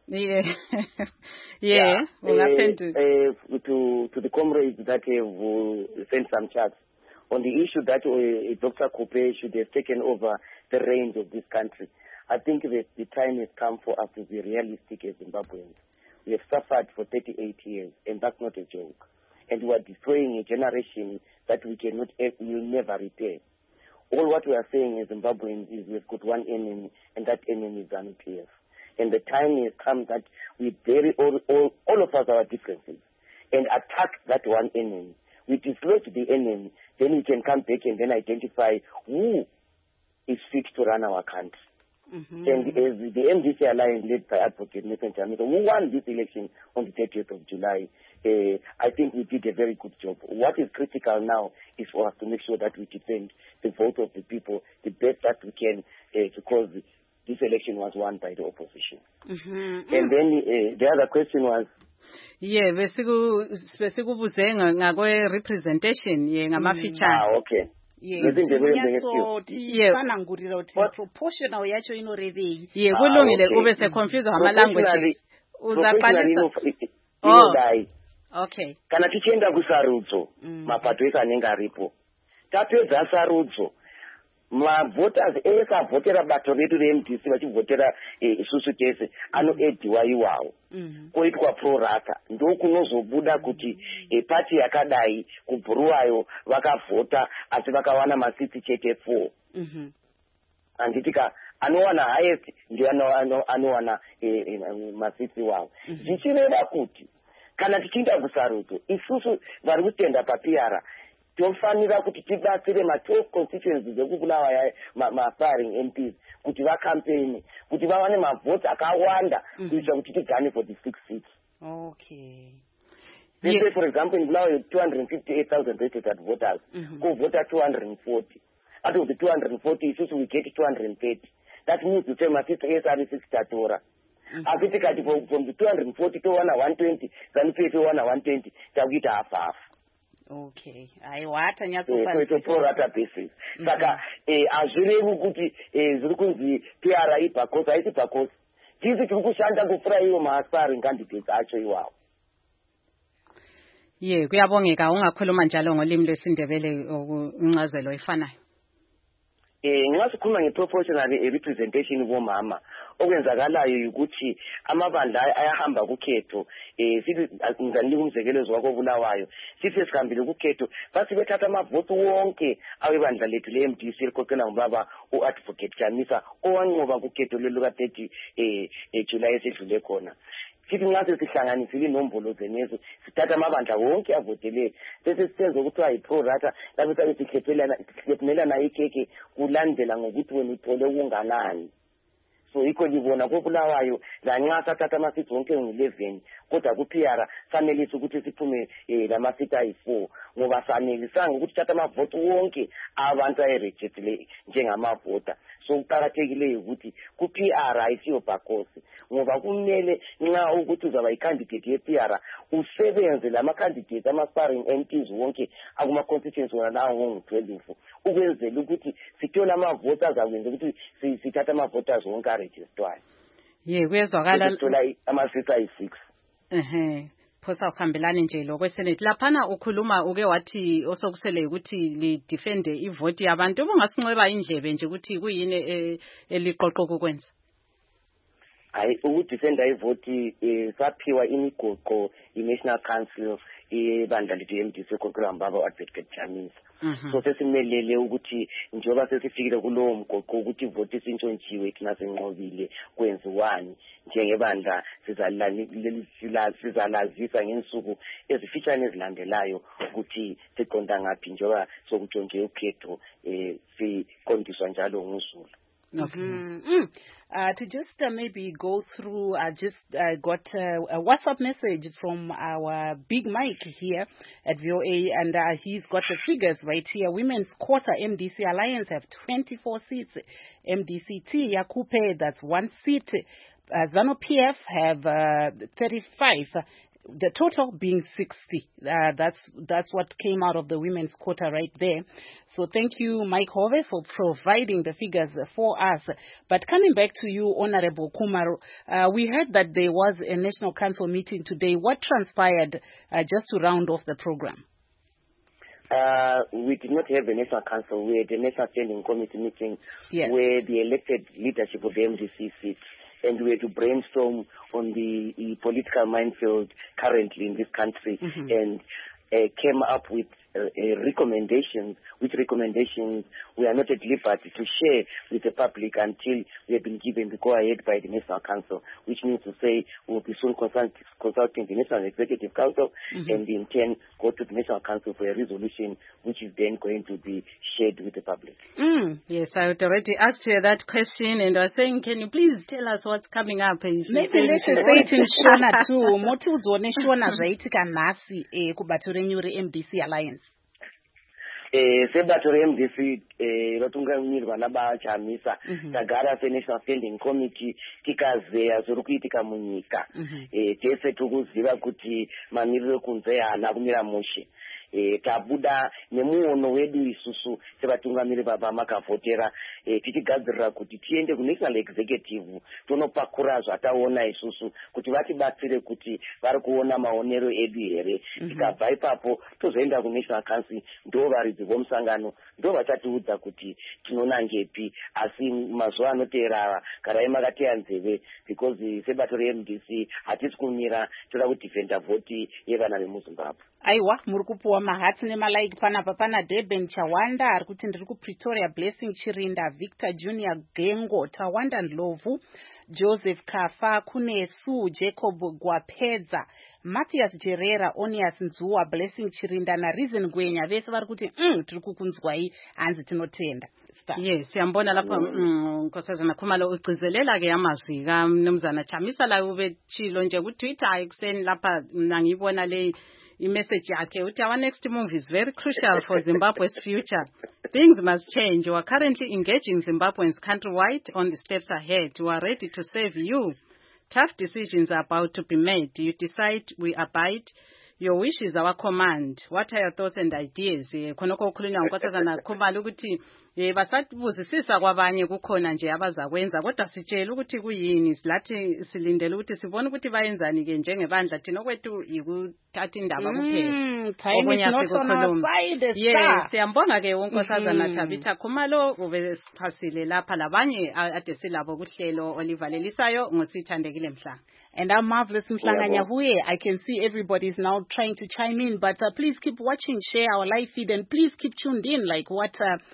ungaphendula to the comrades that have sent some charts on the issue that Dr. Khuphe should have taken over the reins of this country. I think that the time has come for us to be realistic as Zimbabweans. We have suffered for 38 years, and that's not a joke. And we are destroying a generation that we will never repair. All what we are saying as Zimbabweans is we've got one enemy, and that enemy is ZANU-PF. And the time has come that we bury all of us our differences and attack that one enemy. We dislodge the enemy, then we can come back and then identify who is fit to run our country. And as the MDC Alliance led by Advocate Nathan Chamisa, who won this election on the 30th of July, I think we did a very good job. What is critical now is for us to make sure that we defend the vote of the people the best that we can, because this election was won by the opposition. And then the other question was, besikubuze ngakwe representation ngamafeature. Okay. Fanangurira uthi proportional yacho inorevei. Kulungile ube se confuse ama languages. Uzaqalisa. Okay. Kana tichienda kusarudzo mapato ekanenge aripo. Tapedza sarudzo mavoters esavhotera bato redu reMDC vachivhotera isusu tese anoedhiwa iwawo koitwa prorata ndokunozobuda kuti pati yakadai kubhuruwayo vakavhota asi vakawana masiti chete 4 anditika anowana highest ndio anowana masiti wawo zvichireva kuti kana tichienda kusarudzo isusu vari kutenda paPR tofanira kuti tibatsire ma12 constituencies ekubulawa ma-aspiring MPs kuti vacampaign kuti vawane mavhoti akawanda kuitira kuti tigane for the 6 seats. Okay. Let's say for example in Bulawayo 258,000 registered voters kuvhota 240. Out of the 240 isusu we get 230. That means to say masiti ese ari 6 tatora. Akiti kati from the 240 towana 120 ZANU-PF towana 120 takuita half. Okay. Aiwata nyatsofanira. So prorata basis. Saka azvirevi kuti zviri kunzi PR ipakosa haisi pakosa. Tisi tiri kushanda kufura iwo ma-aspiring candidates acho iwawo. Kuyabongeka ungakhuluma njalo ngolimi lwesindebele incazelo efanayo. Ngasikhuluma nge-proportional representation bomama okwenzakalayo ukuthi amabandla ayahamba kukhetho sithi ngizanika umzekelo wakho Bulawayo sithi esihambile kukhetho basi bethatha amavoti wonke awebandla lethu le-MDC eliqoqela ngubaba u-Advocate Chamisa owanqoba kukhetho leluka 30 July esedlule khona. Sithi ngase sihlanganisile inombolo zenezo sithatha amabandla wonke avotele bese sisenze ukuthiwa yi-prorata lapho sabe sikhephelana ikeke kulandela ngokuthi wena uthole kunganani. so ikho libona koBulawayo la nxa sathatha amasitsi wonke ngu11 kodwa kuPR sanelisa ukuthi siphume lamasitsi ayi4 ngoba sanelisanga ukuthi thatha amavoti wonke abantu ayiregistrele njengamavota. So kuqakathekile ukuthi kuPR ayisiyo bhakosi ngoba kumele nxa ukuthi uzaba yicandidate yePR usebenze lama-candidate ama-sparring MPs wonke akuma constituency wona lawo ngo-12 ukwenzela ukuthi sithole amavoti azakwenza ukuthi sithatha amavoters wonke aregistrwayo. Kuyezwakala sithola ama-6 ayi6. Phosa ukuhambelana nje lo kwesenate laphana ukhuluma uke wathi osokusele ukuthi lidefende ivoti yabantu ubungasinxeba indlebe nje ukuthi kuyini eliqoqo ukwenza. Hayi ukudefenda ivoti saphiwa imigoqo i-National Council ibandla lethu MDC kokurambaba Advocate Chamisa. So sesimelele ukuthi njengoba sesifikile kulowo mgoqo ukuthi ivoti sintshontshiwe thina senqobile kwenziwani njengebandla sizalazisa ngensuku ezifitshane ezilandelayo ukuthi siqonda ngaphi njengoba sokuntshontshe ukhetho siqondiswa njalo nguzulu. To just maybe go through, I just got a WhatsApp message from our big Mike here at VOA, and he's got the figures right here. Women's Quarter MDC Alliance have 24 seats. MDCT Yakupe, that's 1 seat. ZANU-PF have 35. The total being 60. That's what came out of the women's quota right there. So thank you, Mike Hove, for providing the figures for us. But coming back to you, Honorable Khumalo, we heard that there was a National Council meeting today. What transpired just to round off the program? We did not have a National Council. We had a National Standing Committee meeting where the elected leadership of the MDC sits. And we had to brainstorm on the political minefield currently in this country and came up with recommendations, which recommendations we are not at liberty to share with the public until we have been given the go-ahead by the National Council, which means to say we'll be soon consulting the National Executive Council and in turn go to the National Council for a resolution which is then going to be shared with the public. Yes, I had already asked you that question and I was saying, can you please tell us what's coming up? Maybe let's say it in Shona too. Motuzone Shona zaitika nasi kubaturenyure MDC Alliance. Sebatore MDC rotungamirwa nabachamisa tagara National Standing Committee tikazeya zvirikuitika munyika tese tukuziva kuti mamiriro kunze haana kumira mushe tabuda nemuono wedu isusu sevatungamiri baba makavhotera tichigadzirira kuti tiende kuNational Executive tonopakura zvataona isusu kuti vatibatsire kuti vari kuona maonero edu here tikabva ipapo tozoenda kuNational Council ndo varidzi vomusangano ndo vachatiudza kuti tinoona ngepi asi mazuva anoteera garai makateya nzeve because sebato reMDC hatisi kumira toda kudefenda vhoti yevana vemuZimbabwe. Aiwa, muri kupuwa mahatsi nemalaiki panapa pana Durban Chawanda ari kuti ndiri kuPretoria, Blessing Chirinda, Victor Junior Gengo, Tawanda Ndlovu, Joseph Kafa, Kunesu, Jacob Gwapedza, Matthias Jerera, Onias Nzuwa, Blessing Chirinda na Reason Gwenya vese vari kuti tiri kukunzwai hanzi tinotenda. Yes, yambona lapha Nkosazana Khumalo ugcizelela ke amazwi kaMnumzana Chamisa la ubechilo nje ku Twitter ayikuseni lapha mina ngibona le imessage yakhe uthi our next move is very crucial for Zimbabwe's future. Things must change. You are currently engaging Zimbabweans countrywide on the steps ahead. We are ready to save you. Tough decisions are about to be made. You decide, we abide. Your wish is our command. What are your thoughts and ideas? Khonoko ukhulunywa Nkosazana Khumalo ukuthi basatibuzisisa kwabanye kukhona nje abazakwenza kodwa sitshela ukuthi kuyini silathi silindele ukuthi sibone ukuthi bayenzani ke njengebandla thina kwethu ikuthatha indaba kuphela. Time is not on our side. Yes, siyambonga ke uNkosazana Tabitha Khumalo ubesichasile lapha labanye ade silabo kuhlelo olivalelisayo ngosithandekile Mhlanga. And I'm Marvelous Mhlanga Nyahuye. I can see everybody's now trying to chime in, but please keep watching, share our live feed, and please keep tuned in like what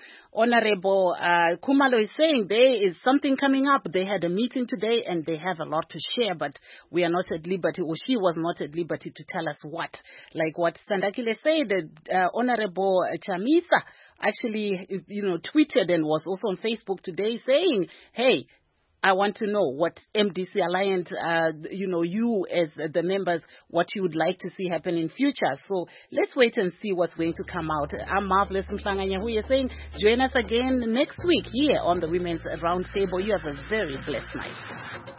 Honorable Khumalo is saying. There is something coming up. They had a meeting today and they have a lot to share, but we are not at liberty, or she was not at liberty to tell us what. Like what Sandakile said, Honorable Chamisa actually, tweeted and was also on Facebook today saying, hey, I want to know what MDC Alliance, you as the members, what you would like to see happen in future. So let's wait and see what's going to come out. I'm Marvelous Mhlanganya, who is saying join us again next week here on the Women's Roundtable. You have a very blessed night.